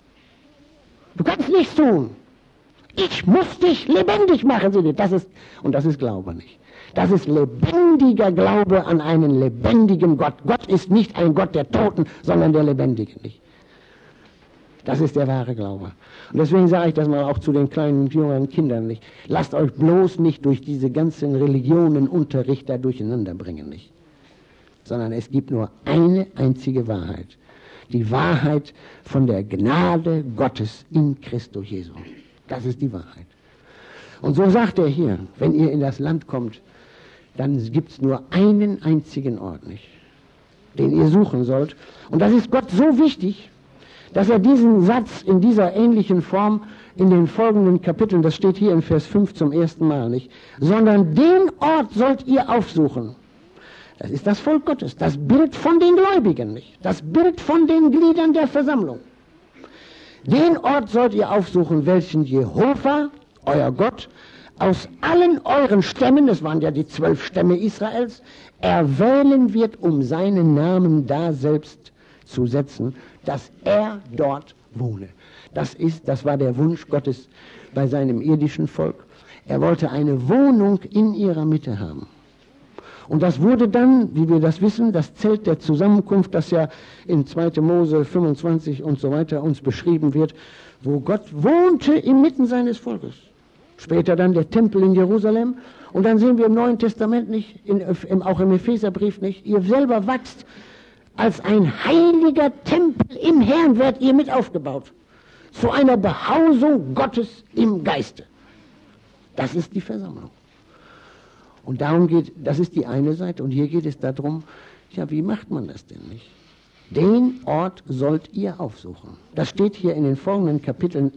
Du kannst nichts tun. Ich muss dich lebendig machen, das ist Glaube, nicht? Das ist lebendiger Glaube an einen lebendigen Gott. Gott ist nicht ein Gott der Toten, sondern der Lebendigen, nicht? Das ist der wahre Glaube. Und deswegen sage ich das mal auch zu den kleinen, jungen Kindern, nicht? Lasst euch bloß nicht durch diese ganzen Religionenunterricht da durcheinander bringen, nicht? Sondern es gibt nur eine einzige Wahrheit. Die Wahrheit von der Gnade Gottes in Christus Jesu. Das ist die Wahrheit. Und so sagt er hier, wenn ihr in das Land kommt, dann gibt es nur einen einzigen Ort, nicht? Den ihr suchen sollt. Und das ist Gott so wichtig, dass er diesen Satz in dieser ähnlichen Form in den folgenden Kapiteln, das steht hier in Vers 5 zum ersten Mal, nicht? Sondern den Ort sollt ihr aufsuchen. Das ist das Volk Gottes, das Bild von den Gläubigen, nicht? Das Bild von den Gliedern der Versammlung. Den Ort sollt ihr aufsuchen, welchen Jehova, euer Gott, aus allen euren Stämmen, das waren ja die 12 Stämme Israels, erwählen wird, um seinen Namen da selbst zu setzen, dass er dort wohne. Das war der Wunsch Gottes bei seinem irdischen Volk. Er wollte eine Wohnung in ihrer Mitte haben. Und das wurde dann, wie wir das wissen, das Zelt der Zusammenkunft, das ja in 2. Mose 25 und so weiter uns beschrieben wird, wo Gott wohnte inmitten seines Volkes. Später dann der Tempel in Jerusalem. Und dann sehen wir im Neuen Testament nicht, auch im Epheserbrief nicht, ihr selber wachst als ein heiliger Tempel im Herrn, werdet ihr mit aufgebaut. Zu einer Behausung Gottes im Geiste. Das ist die Versammlung. Und darum das ist die eine Seite, und hier geht es darum, ja, wie macht man das denn nicht? Den Ort sollt ihr aufsuchen. Das steht hier in den folgenden Kapiteln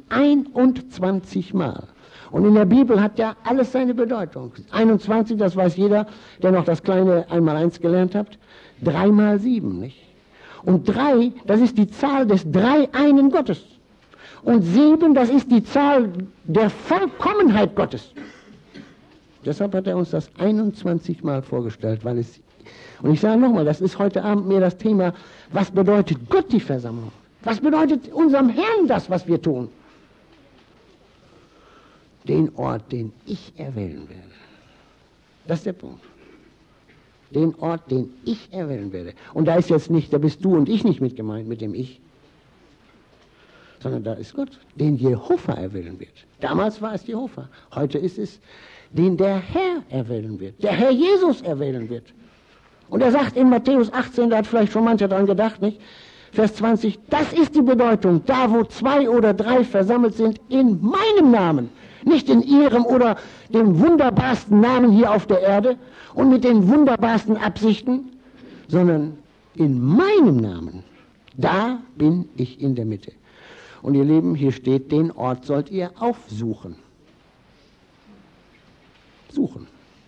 21 Mal. Und in der Bibel hat ja alles seine Bedeutung. 21, das weiß jeder, der noch das kleine 1x1 gelernt hat. 3x7, nicht? Und 3, das ist die Zahl des Dreieinen Gottes. Und 7, das ist die Zahl der Vollkommenheit Gottes. Deshalb hat er uns das 21 Mal vorgestellt, und ich sage nochmal, das ist heute Abend mir das Thema, was bedeutet Gott die Versammlung? Was bedeutet unserem Herrn das, was wir tun? den Ort, den ich erwählen werde. Das ist der Punkt. Den Ort, den ich erwählen werde. Und da ist jetzt nicht, da bist du und ich nicht mit gemeint, mit dem Ich, sondern da ist Gott, den Jehova erwählen wird. Damals war es Jehova, heute ist es, den der Herr erwählen wird, der Herr Jesus erwählen wird. Und er sagt in Matthäus 18, da hat vielleicht schon mancher dran gedacht, nicht? Vers 20, das ist die Bedeutung, da wo 2 oder 3 versammelt sind, in meinem Namen, nicht in ihrem oder dem wunderbarsten Namen hier auf der Erde und mit den wunderbarsten Absichten, sondern in meinem Namen, da bin ich in der Mitte. Und ihr Lieben, hier steht, den Ort sollt ihr aufsuchen. Suchen.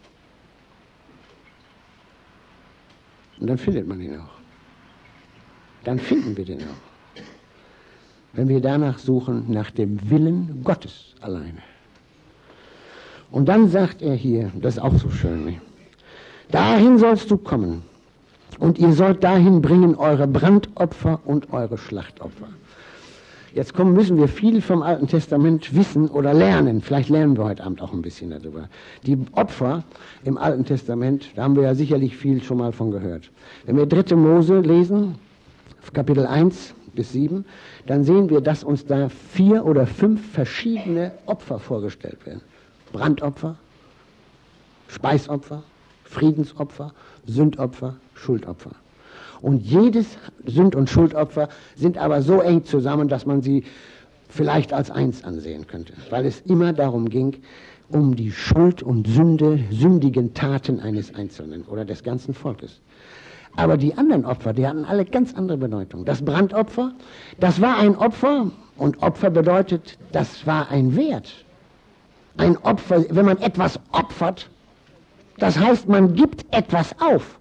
Und dann findet man ihn auch. Dann finden wir den auch. Wenn wir danach suchen, nach dem Willen Gottes alleine. Und dann sagt er hier, das ist auch so schön, nicht? Dahin sollst du kommen und ihr sollt dahin bringen eure Brandopfer und eure Schlachtopfer. Jetzt müssen wir viel vom Alten Testament wissen oder lernen. Vielleicht lernen wir heute Abend auch ein bisschen darüber. Die Opfer im Alten Testament, da haben wir ja sicherlich viel schon mal von gehört. Wenn wir 3. Mose lesen, Kapitel 1 bis 7, dann sehen wir, dass uns da 4 oder 5 verschiedene Opfer vorgestellt werden. Brandopfer, Speisopfer, Friedensopfer, Sündopfer, Schuldopfer. Und jedes Sünd- und Schuldopfer sind aber so eng zusammen, dass man sie vielleicht als eins ansehen könnte. Weil es immer darum ging, um die Schuld und sündigen Taten eines Einzelnen oder des ganzen Volkes. Aber die anderen Opfer, die hatten alle ganz andere Bedeutung. Das Brandopfer, das war ein Opfer und Opfer bedeutet, das war ein Wert. Ein Opfer, wenn man etwas opfert, das heißt, man gibt etwas auf.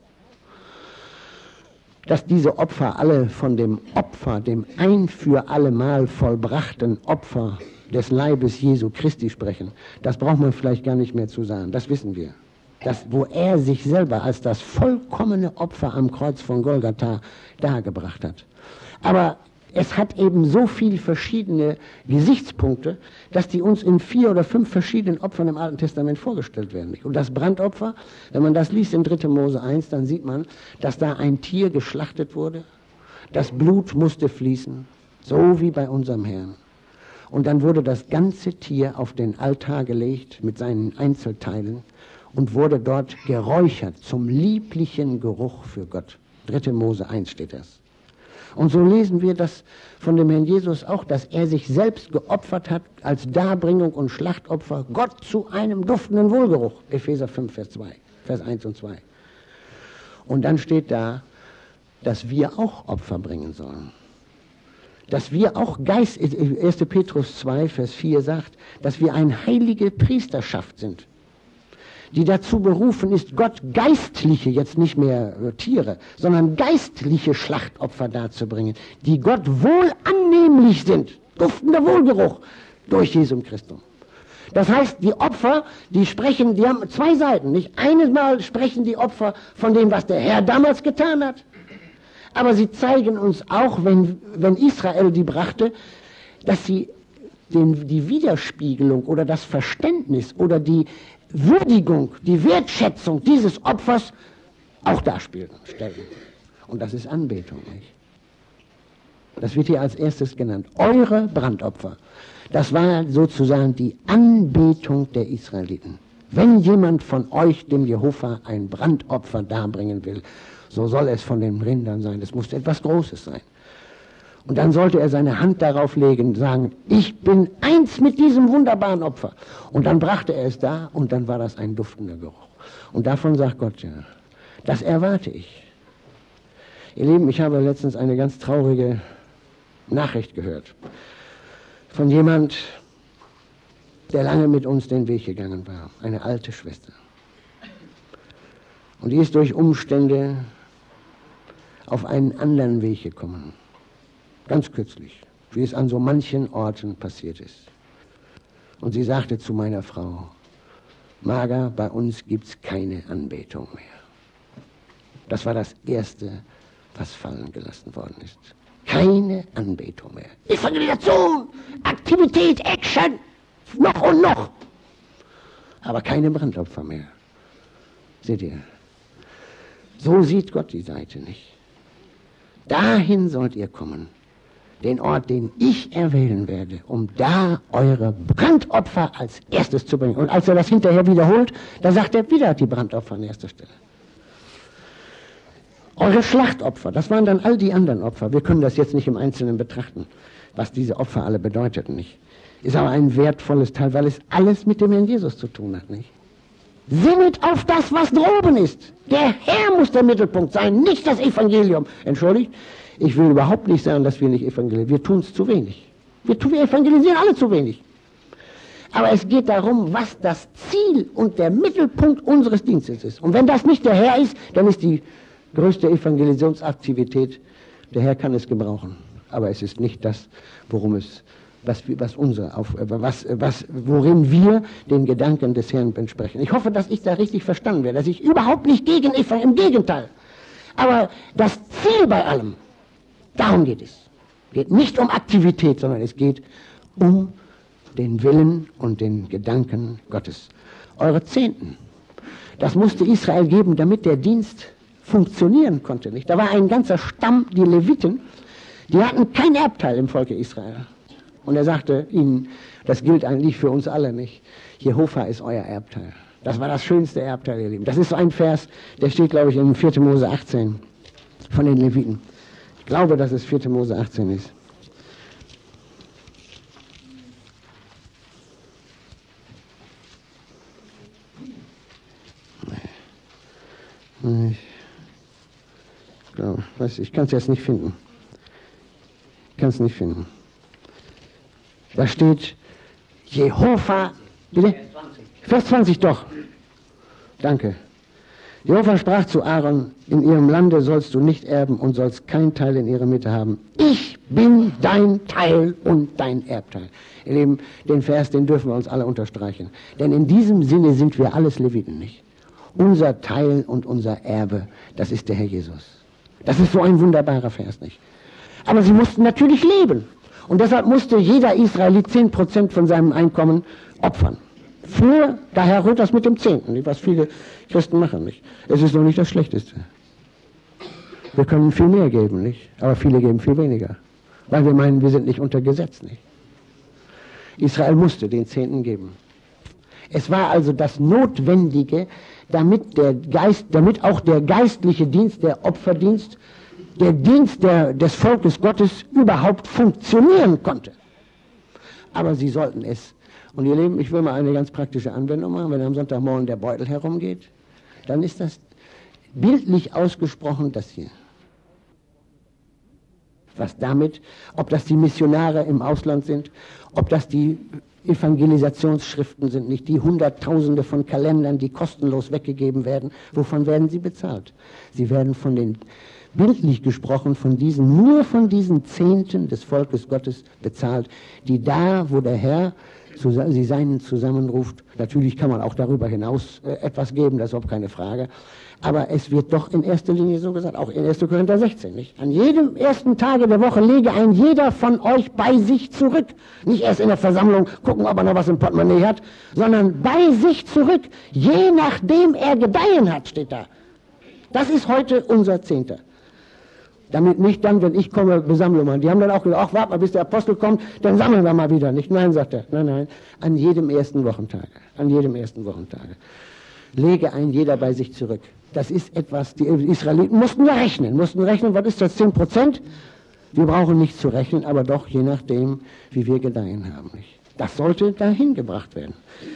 Dass diese Opfer alle von dem Opfer, dem ein für allemal vollbrachten Opfer des Leibes Jesu Christi sprechen, das braucht man vielleicht gar nicht mehr zu sagen, das wissen wir. Wo er sich selber als das vollkommene Opfer am Kreuz von Golgatha dargebracht hat. Aber es hat eben so viele verschiedene Gesichtspunkte, dass die uns in 4 oder 5 verschiedenen Opfern im Alten Testament vorgestellt werden. Und das Brandopfer, wenn man das liest in 3. Mose 1, dann sieht man, dass da ein Tier geschlachtet wurde. Das Blut musste fließen, so wie bei unserem Herrn. Und dann wurde das ganze Tier auf den Altar gelegt mit seinen Einzelteilen und wurde dort geräuchert zum lieblichen Geruch für Gott. 3. Mose 1 steht das. Und so lesen wir das von dem Herrn Jesus auch, dass er sich selbst geopfert hat als Darbringung und Schlachtopfer Gott zu einem duftenden Wohlgeruch. Epheser 5, Vers 1 und 2. Und dann steht da, dass wir auch Opfer bringen sollen. Dass wir auch 1. Petrus 2, Vers 4 sagt, dass wir eine heilige Priesterschaft sind, die dazu berufen ist, Gott geistliche, jetzt nicht mehr Tiere, sondern geistliche Schlachtopfer darzubringen, die Gott wohl annehmlich sind, duftender Wohlgeruch durch Jesum Christum. Das heißt, die Opfer, die haben 2 Seiten, nicht? Einmal sprechen die Opfer von dem, was der Herr damals getan hat, aber sie zeigen uns auch, wenn Israel die brachte, dass sie die Widerspiegelung oder das Verständnis oder die Würdigung, die Wertschätzung dieses Opfers auch darstellen. Und das ist Anbetung, nicht? Das wird hier als erstes genannt. Eure Brandopfer. Das war sozusagen die Anbetung der Israeliten. Wenn jemand von euch dem Jehova ein Brandopfer darbringen will, so soll es von den Rindern sein. Es muss etwas Großes sein. Und dann sollte er seine Hand darauf legen und sagen, ich bin eins mit diesem wunderbaren Opfer. Und dann brachte er es da und dann war das ein duftender Geruch. Und davon sagt Gott, ja, das erwarte ich. Ihr Lieben, ich habe letztens eine ganz traurige Nachricht gehört von jemand, der lange mit uns den Weg gegangen war, eine alte Schwester. Und die ist durch Umstände auf einen anderen Weg gekommen. Ganz kürzlich, wie es an so manchen Orten passiert ist. Und sie sagte zu meiner Frau, Marga, bei uns gibt es keine Anbetung mehr. Das war das Erste, was fallen gelassen worden ist. Keine Anbetung mehr. Evangelisation, Aktivität, Action. Noch und noch. Aber keine Brandopfer mehr. Seht ihr? So sieht Gott die Seite nicht. Dahin sollt ihr kommen. Den Ort, den ich erwählen werde, um da eure Brandopfer als erstes zu bringen. Und als er das hinterher wiederholt, da sagt er wieder die Brandopfer an erster Stelle. Eure Schlachtopfer, das waren dann all die anderen Opfer. Wir können das jetzt nicht im Einzelnen betrachten, was diese Opfer alle bedeuteten, nicht? Ist aber ein wertvolles Teil, weil es alles mit dem Herrn Jesus zu tun hat, nicht? Sinnet auf das, was droben ist. Der Herr muss der Mittelpunkt sein, nicht das Evangelium. Entschuldigt, ich will überhaupt nicht sagen, dass wir nicht evangelisieren. Wir tun es zu wenig. Wir evangelisieren alle zu wenig. Aber es geht darum, was das Ziel und der Mittelpunkt unseres Dienstes ist. Und wenn das nicht der Herr ist, dann ist die größte Evangelisationsaktivität, der Herr kann es gebrauchen. Aber es ist nicht das, worum es worin wir den Gedanken des Herrn entsprechen. Ich hoffe, dass ich da richtig verstanden werde, dass ich überhaupt nicht gegen Evangelium, im Gegenteil. Aber das Ziel bei allem, darum geht es. Es geht nicht um Aktivität, sondern es geht um den Willen und den Gedanken Gottes. Eure Zehnten, das musste Israel geben, damit der Dienst funktionieren konnte. Nicht? Da war ein ganzer Stamm, die Leviten, die hatten kein Erbteil im Volke Israel. Und er sagte ihnen, das gilt eigentlich für uns alle nicht. Jehova ist euer Erbteil. Das war das schönste Erbteil, ihr Lieben. Das ist so ein Vers, der steht, glaube ich, in 4. Mose 18 von den Leviten. Ich glaube, dass es 4. Mose 18 ist. Ich kann es jetzt nicht finden. Da steht Jehova, bitte? Vers 20 doch. Danke. Jehova sprach zu Aaron, in ihrem Lande sollst du nicht erben und sollst kein Teil in ihrer Mitte haben. Ich bin dein Teil und dein Erbteil. Ihr Lieben, den Vers, den dürfen wir uns alle unterstreichen. Denn in diesem Sinne sind wir alles Leviten, nicht? Unser Teil und unser Erbe, das ist der Herr Jesus. Das ist so ein wunderbarer Vers, nicht? Aber sie mussten natürlich leben. Und deshalb musste jeder Israelit 10% von seinem Einkommen opfern. Daher rührt das mit dem Zehnten, was viele Christen machen, nicht? Es ist noch nicht das Schlechteste. Wir können viel mehr geben, nicht? Aber viele geben viel weniger. Weil wir meinen, wir sind nicht unter Gesetz, nicht? Israel musste den Zehnten geben. Es war also das Notwendige, damit auch der geistliche Dienst, der Opferdienst, der Dienst des Volkes Gottes überhaupt funktionieren konnte. Aber sie sollten es. Und ihr Lieben, ich will mal eine ganz praktische Anwendung machen. Wenn am Sonntagmorgen der Beutel herumgeht, dann ist das bildlich ausgesprochen das hier. Was damit, ob das die Missionare im Ausland sind, ob das die Evangelisationsschriften sind, nicht die Hunderttausende von Kalendern, die kostenlos weggegeben werden. Wovon werden sie bezahlt? Sie werden bildlich gesprochen, nur von diesen Zehnten des Volkes Gottes bezahlt, die da, wo der Herr sie seinen zusammenruft. Natürlich kann man auch darüber hinaus etwas geben, das ist überhaupt keine Frage. Aber es wird doch in erster Linie so gesagt, auch in 1. Korinther 16, nicht? An jedem ersten Tage der Woche lege ein jeder von euch bei sich zurück. Nicht erst in der Versammlung gucken, ob er noch was im Portemonnaie hat, sondern bei sich zurück, je nachdem er gedeihen hat, steht da. Das ist heute unser Zehnter. Damit nicht dann, wenn ich komme, besammeln wir. Die haben dann auch gesagt, ach, warte mal, bis der Apostel kommt, dann sammeln wir mal wieder. Nicht? Nein, sagt er. Nein, an jedem ersten Wochentag. Lege ein jeder bei sich zurück. Das ist etwas, die Israeliten mussten rechnen, was ist das, 10%? Wir brauchen nicht zu rechnen, aber doch je nachdem, wie wir gedeihen haben. Nicht? Das sollte dahin gebracht werden.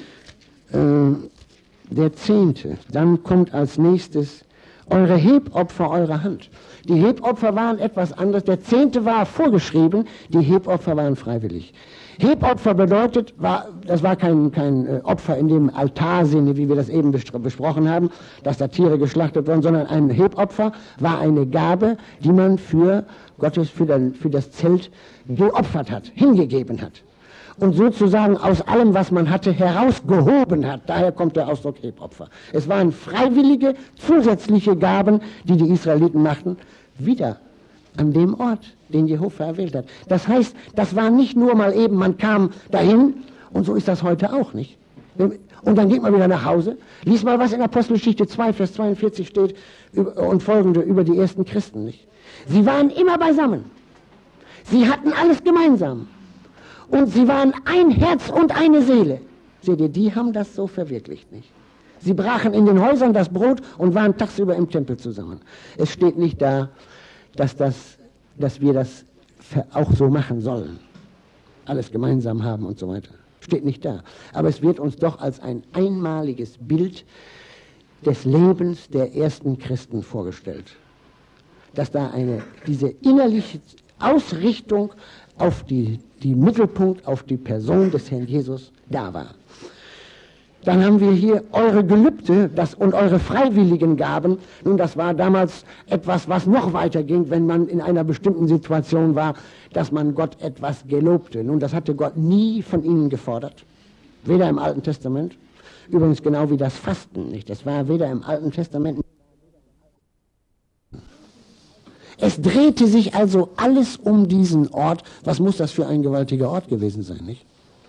Der Zehnte, dann kommt als nächstes eure Hebopfer eurer Hand. Die Hebopfer waren etwas anderes. Der Zehnte war vorgeschrieben, die Hebopfer waren freiwillig. Hebopfer bedeutet, das war kein Opfer in dem Altarsinne, wie wir das eben besprochen haben, dass da Tiere geschlachtet wurden, sondern ein Hebopfer war eine Gabe, die man für das Zelt geopfert hat, hingegeben hat. Und sozusagen aus allem, was man hatte, herausgehoben hat. Daher kommt der Ausdruck Hebopfer. Es waren freiwillige, zusätzliche Gaben, die die Israeliten machten, wieder an dem Ort, den Jehova erwählt hat. Das heißt, das war nicht nur mal eben, man kam dahin Und so ist das heute auch, nicht? Und dann geht man wieder nach Hause, liest mal, was in Apostelgeschichte 2, Vers 42 steht und folgende über die ersten Christen, nicht? Sie waren immer beisammen. Sie hatten alles gemeinsam. Und sie waren ein Herz und eine Seele. Seht ihr, die haben das so verwirklicht, nicht? Sie brachen in den Häusern das Brot und waren tagsüber im Tempel zusammen. Es steht nicht da, dass wir das auch so machen sollen. Alles gemeinsam haben und so weiter. Steht nicht da. Aber es wird uns doch als ein einmaliges Bild des Lebens der ersten Christen vorgestellt. Dass da diese innerliche Ausrichtung auf die Mittelpunkt, auf die Person des Herrn Jesus da war. Dann haben wir hier eure Gelübde und eure freiwilligen Gaben. Nun, das war damals etwas, was noch weiter ging, wenn man in einer bestimmten Situation war, dass man Gott etwas gelobte. Nun, das hatte Gott nie von ihnen gefordert. Weder im Alten Testament. Übrigens genau wie das Fasten nicht. Das war weder im Alten Testament. Es drehte sich also alles um diesen Ort. Was muss das für ein gewaltiger Ort gewesen sein, nicht?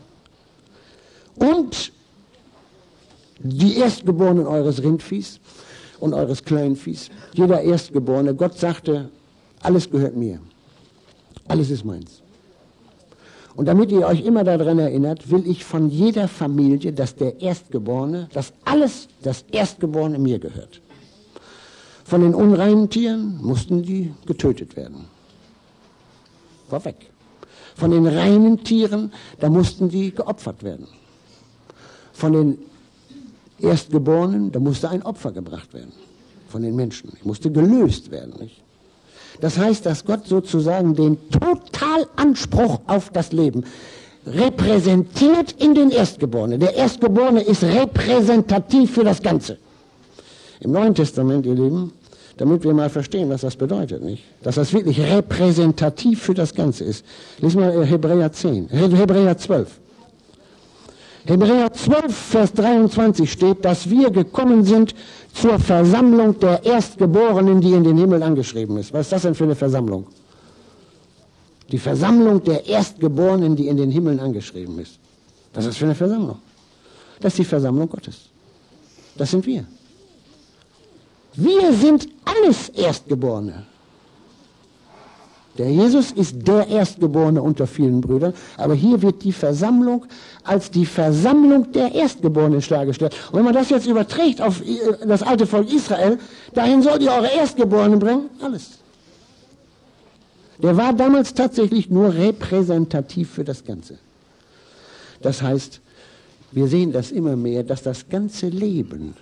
Und die Erstgeborenen eures Rindviehs und eures Kleinviehs, jeder Erstgeborene, Gott sagte, alles gehört mir, alles ist meins. Und damit ihr euch immer daran erinnert, will ich von jeder Familie, dass der Erstgeborene, dass alles das Erstgeborene mir gehört. Von den unreinen Tieren mussten die getötet werden. War weg. Von den reinen Tieren, da mussten die geopfert werden. Von den Erstgeborenen, da musste ein Opfer gebracht werden von den Menschen. Die musste gelöst werden, nicht? Das heißt, dass Gott sozusagen den Totalanspruch auf das Leben repräsentiert in den Erstgeborenen. Der Erstgeborene ist repräsentativ für das Ganze. Im Neuen Testament, ihr Lieben, damit wir mal verstehen, was das bedeutet, nicht? Dass das wirklich repräsentativ für das Ganze ist. Lesen wir Hebräer 12. Hebräer 12, Vers 23 steht, dass wir gekommen sind zur Versammlung der Erstgeborenen, die in den Himmel angeschrieben ist. Was ist das denn für eine Versammlung? Die Versammlung der Erstgeborenen, die in den Himmeln angeschrieben ist. Was ist das für eine Versammlung? Das ist die Versammlung Gottes. Das sind wir. Wir sind alles Erstgeborene. Der Jesus ist der Erstgeborene unter vielen Brüdern, aber hier wird die Versammlung als die Versammlung der Erstgeborenen dargestellt. Und wenn man das jetzt überträgt auf das alte Volk Israel, dahin sollt ihr eure Erstgeborenen bringen, alles. Der war damals tatsächlich nur repräsentativ für das Ganze. Das heißt, wir sehen das immer mehr, dass das ganze Leben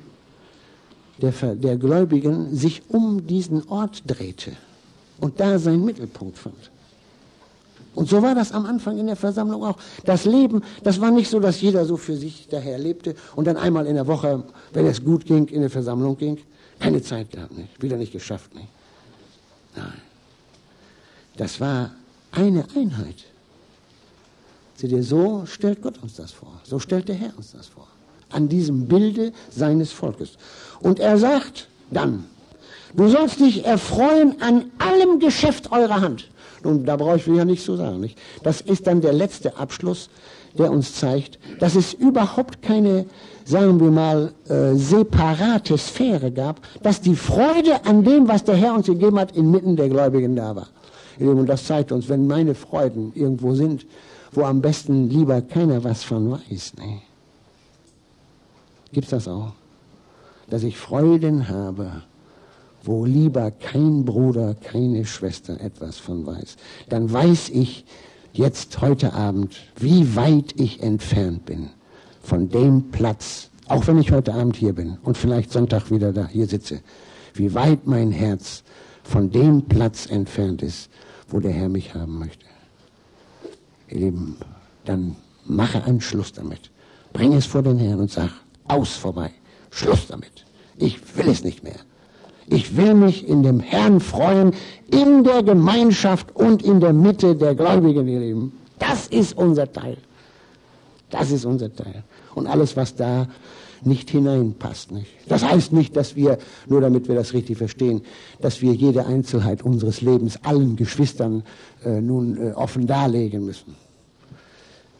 der Gläubigen sich um diesen Ort drehte und da seinen Mittelpunkt fand. Und so war das am Anfang in der Versammlung auch. Das Leben, das war nicht so, dass jeder so für sich daher lebte und dann einmal in der Woche, wenn es gut ging, in eine Versammlung ging. Keine Zeit gehabt, nicht. Wieder nicht geschafft, nicht. Nein. Das war eine Einheit. Seht ihr, so stellt Gott uns das vor. So stellt der Herr uns das vor. An diesem Bilde seines Volkes. Und er sagt dann, du sollst dich erfreuen an allem Geschäft eurer Hand. Nun, da brauche ich ja nichts zu sagen, nicht? Das ist dann der letzte Abschluss, der uns zeigt, dass es überhaupt keine, sagen wir mal, separate Sphäre gab, dass die Freude an dem, was der Herr uns gegeben hat, inmitten der Gläubigen da war. Und das zeigt uns, wenn meine Freuden irgendwo sind, wo am besten lieber keiner was von weiß. Ne? Gibt es das auch? Dass ich Freuden habe, wo lieber kein Bruder, keine Schwester etwas von weiß. Dann weiß ich jetzt heute Abend, wie weit ich entfernt bin von dem Platz, auch wenn ich heute Abend hier bin und vielleicht Sonntag wieder da hier sitze, wie weit mein Herz von dem Platz entfernt ist, wo der Herr mich haben möchte. Ihr Lieben, dann mache einen Schluss damit. Bring es vor den Herrn und sag, aus, vorbei, Schluss damit. Ich will es nicht mehr. Ich will mich in dem Herrn freuen, in der Gemeinschaft und in der Mitte der Gläubigen, ihr Lieben. Das ist unser Teil. Das ist unser Teil. Und alles, was da nicht hineinpasst, nicht. Das heißt nicht, dass wir, nur damit wir das richtig verstehen, dass wir jede Einzelheit unseres Lebens allen Geschwistern offen darlegen müssen.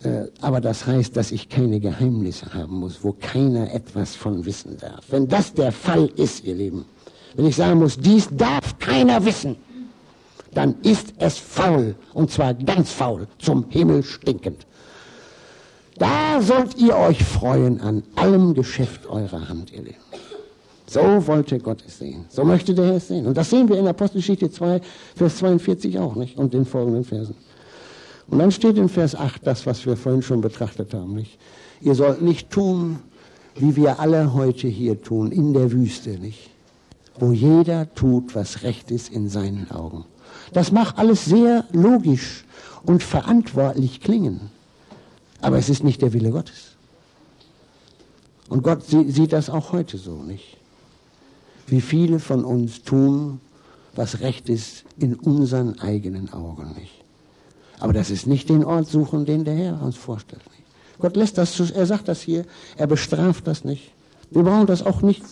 Aber das heißt, dass ich keine Geheimnisse haben muss, wo keiner etwas von wissen darf. Wenn das der Fall ist, ihr Lieben, wenn ich sagen muss, dies darf keiner wissen, dann ist es faul, und zwar ganz faul, zum Himmel stinkend. Da sollt ihr euch freuen an allem Geschäft eurer Hand, ihr Lieben. So wollte Gott es sehen. So möchte der Herr es sehen. Und das sehen wir in Apostelgeschichte 2, Vers 42 auch, nicht? Und den folgenden Versen. Und dann steht in Vers 8 das, was wir vorhin schon betrachtet haben, nicht? Ihr sollt nicht tun, wie wir alle heute hier tun, in der Wüste, nicht? Wo jeder tut, was recht ist in seinen Augen. Das mag alles sehr logisch und verantwortlich klingen. Aber es ist nicht der Wille Gottes. Und Gott sieht das auch heute so, nicht? Wie viele von uns tun, was recht ist in unseren eigenen Augen, nicht? Aber das ist nicht den Ort suchen, den der Herr uns vorstellt, nicht? Gott lässt das, er sagt das hier, er bestraft das nicht. Wir brauchen das auch nicht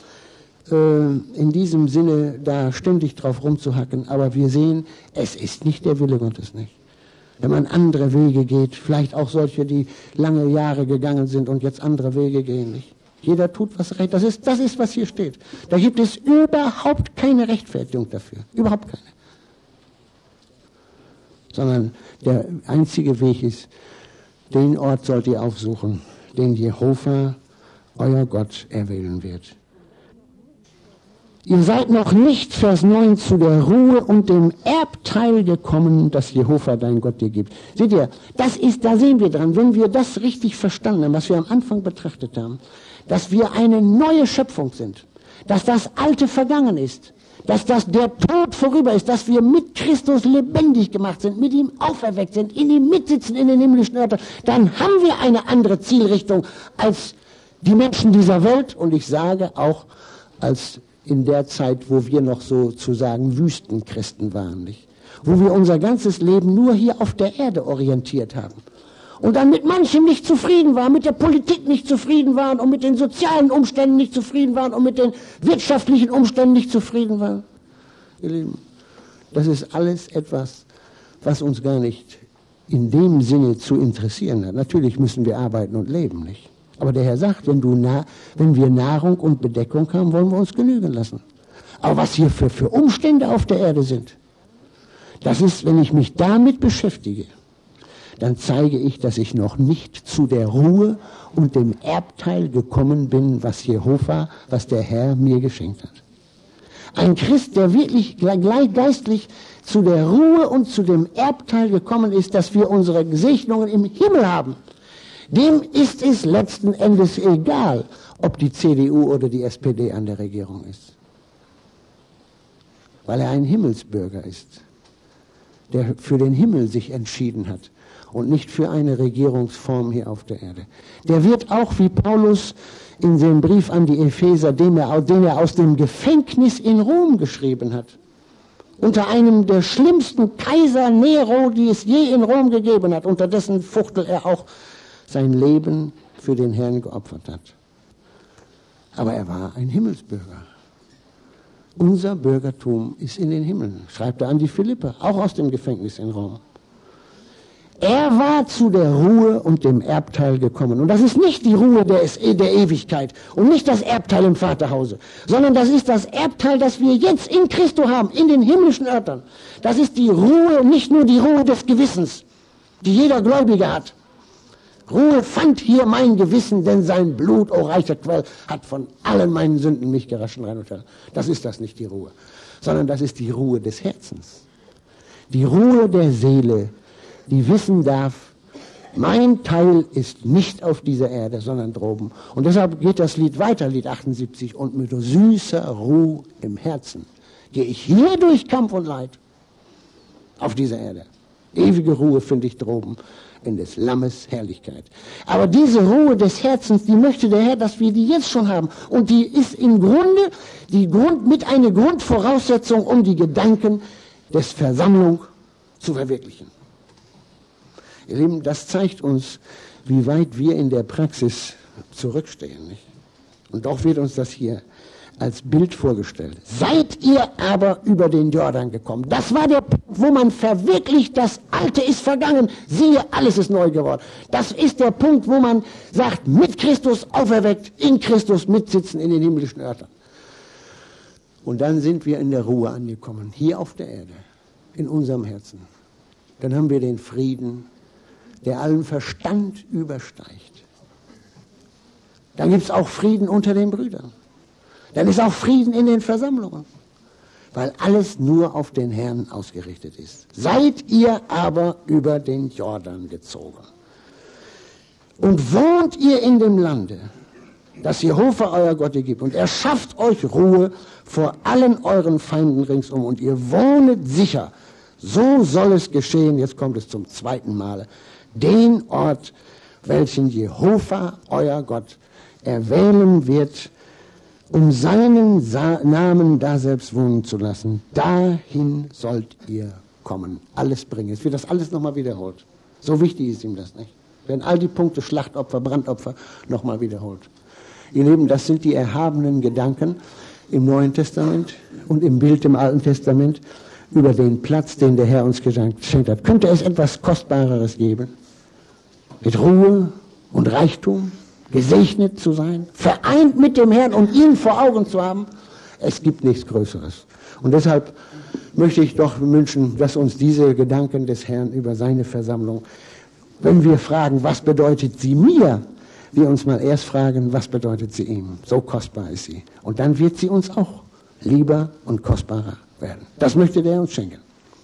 in diesem Sinne da ständig drauf rumzuhacken, aber wir sehen, es ist nicht der Wille Gottes, nicht? Wenn man andere Wege geht, vielleicht auch solche, die lange Jahre gegangen sind und jetzt andere Wege gehen, nicht? Jeder tut, was recht ist. Das ist, was hier steht. Da gibt es überhaupt keine Rechtfertigung dafür. Überhaupt keine. Sondern der einzige Weg ist, den Ort sollt ihr aufsuchen, den Jehova, euer Gott, erwählen wird. Ihr seid noch nicht, Vers 9, zu der Ruhe und dem Erbteil gekommen, das Jehova dein Gott dir gibt. Seht ihr, da sehen wir dran, wenn wir das richtig verstanden haben, was wir am Anfang betrachtet haben, dass wir eine neue Schöpfung sind, dass das Alte vergangen ist, dass der Tod vorüber ist, dass wir mit Christus lebendig gemacht sind, mit ihm auferweckt sind, in ihm mitsitzen in den himmlischen Örtern, dann haben wir eine andere Zielrichtung als die Menschen dieser Welt und ich sage auch als in der Zeit, wo wir noch sozusagen Wüstenchristen waren, nicht? Wo wir unser ganzes Leben nur hier auf der Erde orientiert haben. Und dann mit manchem nicht zufrieden waren, mit der Politik nicht zufrieden waren und mit den sozialen Umständen nicht zufrieden waren und mit den wirtschaftlichen Umständen nicht zufrieden waren. Ihr Lieben, das ist alles etwas, was uns gar nicht in dem Sinne zu interessieren hat. Natürlich müssen wir arbeiten und leben, nicht? Aber der Herr sagt, wenn wir Nahrung und Bedeckung haben, wollen wir uns genügen lassen. Aber was hier für Umstände auf der Erde sind, das ist, wenn ich mich damit beschäftige, dann zeige ich, dass ich noch nicht zu der Ruhe und dem Erbteil gekommen bin, was der Herr mir geschenkt hat. Ein Christ, der wirklich geistlich zu der Ruhe und zu dem Erbteil gekommen ist, dass wir unsere Segnungen im Himmel haben, dem ist es letzten Endes egal, ob die CDU oder die SPD an der Regierung ist. Weil er ein Himmelsbürger ist, der für den Himmel sich entschieden hat und nicht für eine Regierungsform hier auf der Erde. Der wird auch, wie Paulus in dem Brief an die Epheser, den er aus dem Gefängnis in Rom geschrieben hat, unter einem der schlimmsten Kaiser Nero, die es je in Rom gegeben hat, unter dessen Fuchtel er auch sein Leben für den Herrn geopfert hat. Aber er war ein Himmelsbürger. Unser Bürgertum ist in den Himmeln, schreibt er an die Philipper, auch aus dem Gefängnis in Rom. Er war zu der Ruhe und dem Erbteil gekommen. Und das ist nicht die Ruhe der Ewigkeit und nicht das Erbteil im Vaterhause, sondern das ist das Erbteil, das wir jetzt in Christo haben, in den himmlischen Örtern. Das ist die Ruhe, nicht nur die Ruhe des Gewissens, die jeder Gläubige hat. Ruhe fand hier mein Gewissen, denn sein Blut, o reicher Quell, hat von allen meinen Sünden mich geraschen, rein und hell. Das ist nicht die Ruhe, sondern das ist die Ruhe des Herzens. Die Ruhe der Seele, die wissen darf, mein Teil ist nicht auf dieser Erde, sondern droben. Und deshalb geht das Lied weiter, Lied 78, und mit süßer Ruhe im Herzen gehe ich hier durch Kampf und Leid auf dieser Erde. Ewige Ruhe finde ich droben in des Lammes Herrlichkeit. Aber diese Ruhe des Herzens, die möchte der Herr, dass wir die jetzt schon haben. Und die ist im Grunde mit einer Grundvoraussetzung, um die Gedanken des Versammlung zu verwirklichen. Ihr Lieben, das zeigt uns, wie weit wir in der Praxis zurückstehen, nicht? Und doch wird uns das hier als Bild vorgestellt. Seid ihr aber über den Jordan gekommen. Das war der Punkt, Punkt, wo man verwirklicht, das Alte ist vergangen, siehe, alles ist neu geworden. Das ist der Punkt, wo man sagt, mit Christus auferweckt, in Christus mitsitzen in den himmlischen Örtern. Und dann sind wir in der Ruhe angekommen, hier auf der Erde, in unserem Herzen. Dann haben wir den Frieden, der allen Verstand übersteigt. Dann gibt es auch Frieden unter den Brüdern. Dann ist auch Frieden in den Versammlungen, weil alles nur auf den Herrn ausgerichtet ist. Seid ihr aber über den Jordan gezogen und wohnt ihr in dem Lande, das Jehova euer Gott gibt, und er schafft euch Ruhe vor allen euren Feinden ringsum und ihr wohnet sicher, so soll es geschehen, jetzt kommt es zum zweiten Male, den Ort, welchen Jehova euer Gott erwählen wird, um seinen Namen daselbst wohnen zu lassen. Dahin sollt ihr kommen. Alles bringen. Es wird das alles nochmal wiederholt. So wichtig ist ihm das, nicht? Werden all die Punkte, Schlachtopfer, Brandopfer, nochmal wiederholt. Ihr Lieben, das sind die erhabenen Gedanken im Neuen Testament und im Bild im Alten Testament über den Platz, den der Herr uns geschenkt hat. Könnte es etwas Kostbareres geben? Mit Ruhe und Reichtum, gesegnet zu sein, vereint mit dem Herrn und ihn vor Augen zu haben? Es gibt nichts Größeres. Und deshalb möchte ich doch wünschen, dass uns diese Gedanken des Herrn über seine Versammlung, wenn wir fragen, was bedeutet sie mir, wir uns mal erst fragen, was bedeutet sie ihm? So kostbar ist sie. Und dann wird sie uns auch lieber und kostbarer werden. Das möchte der uns schenken.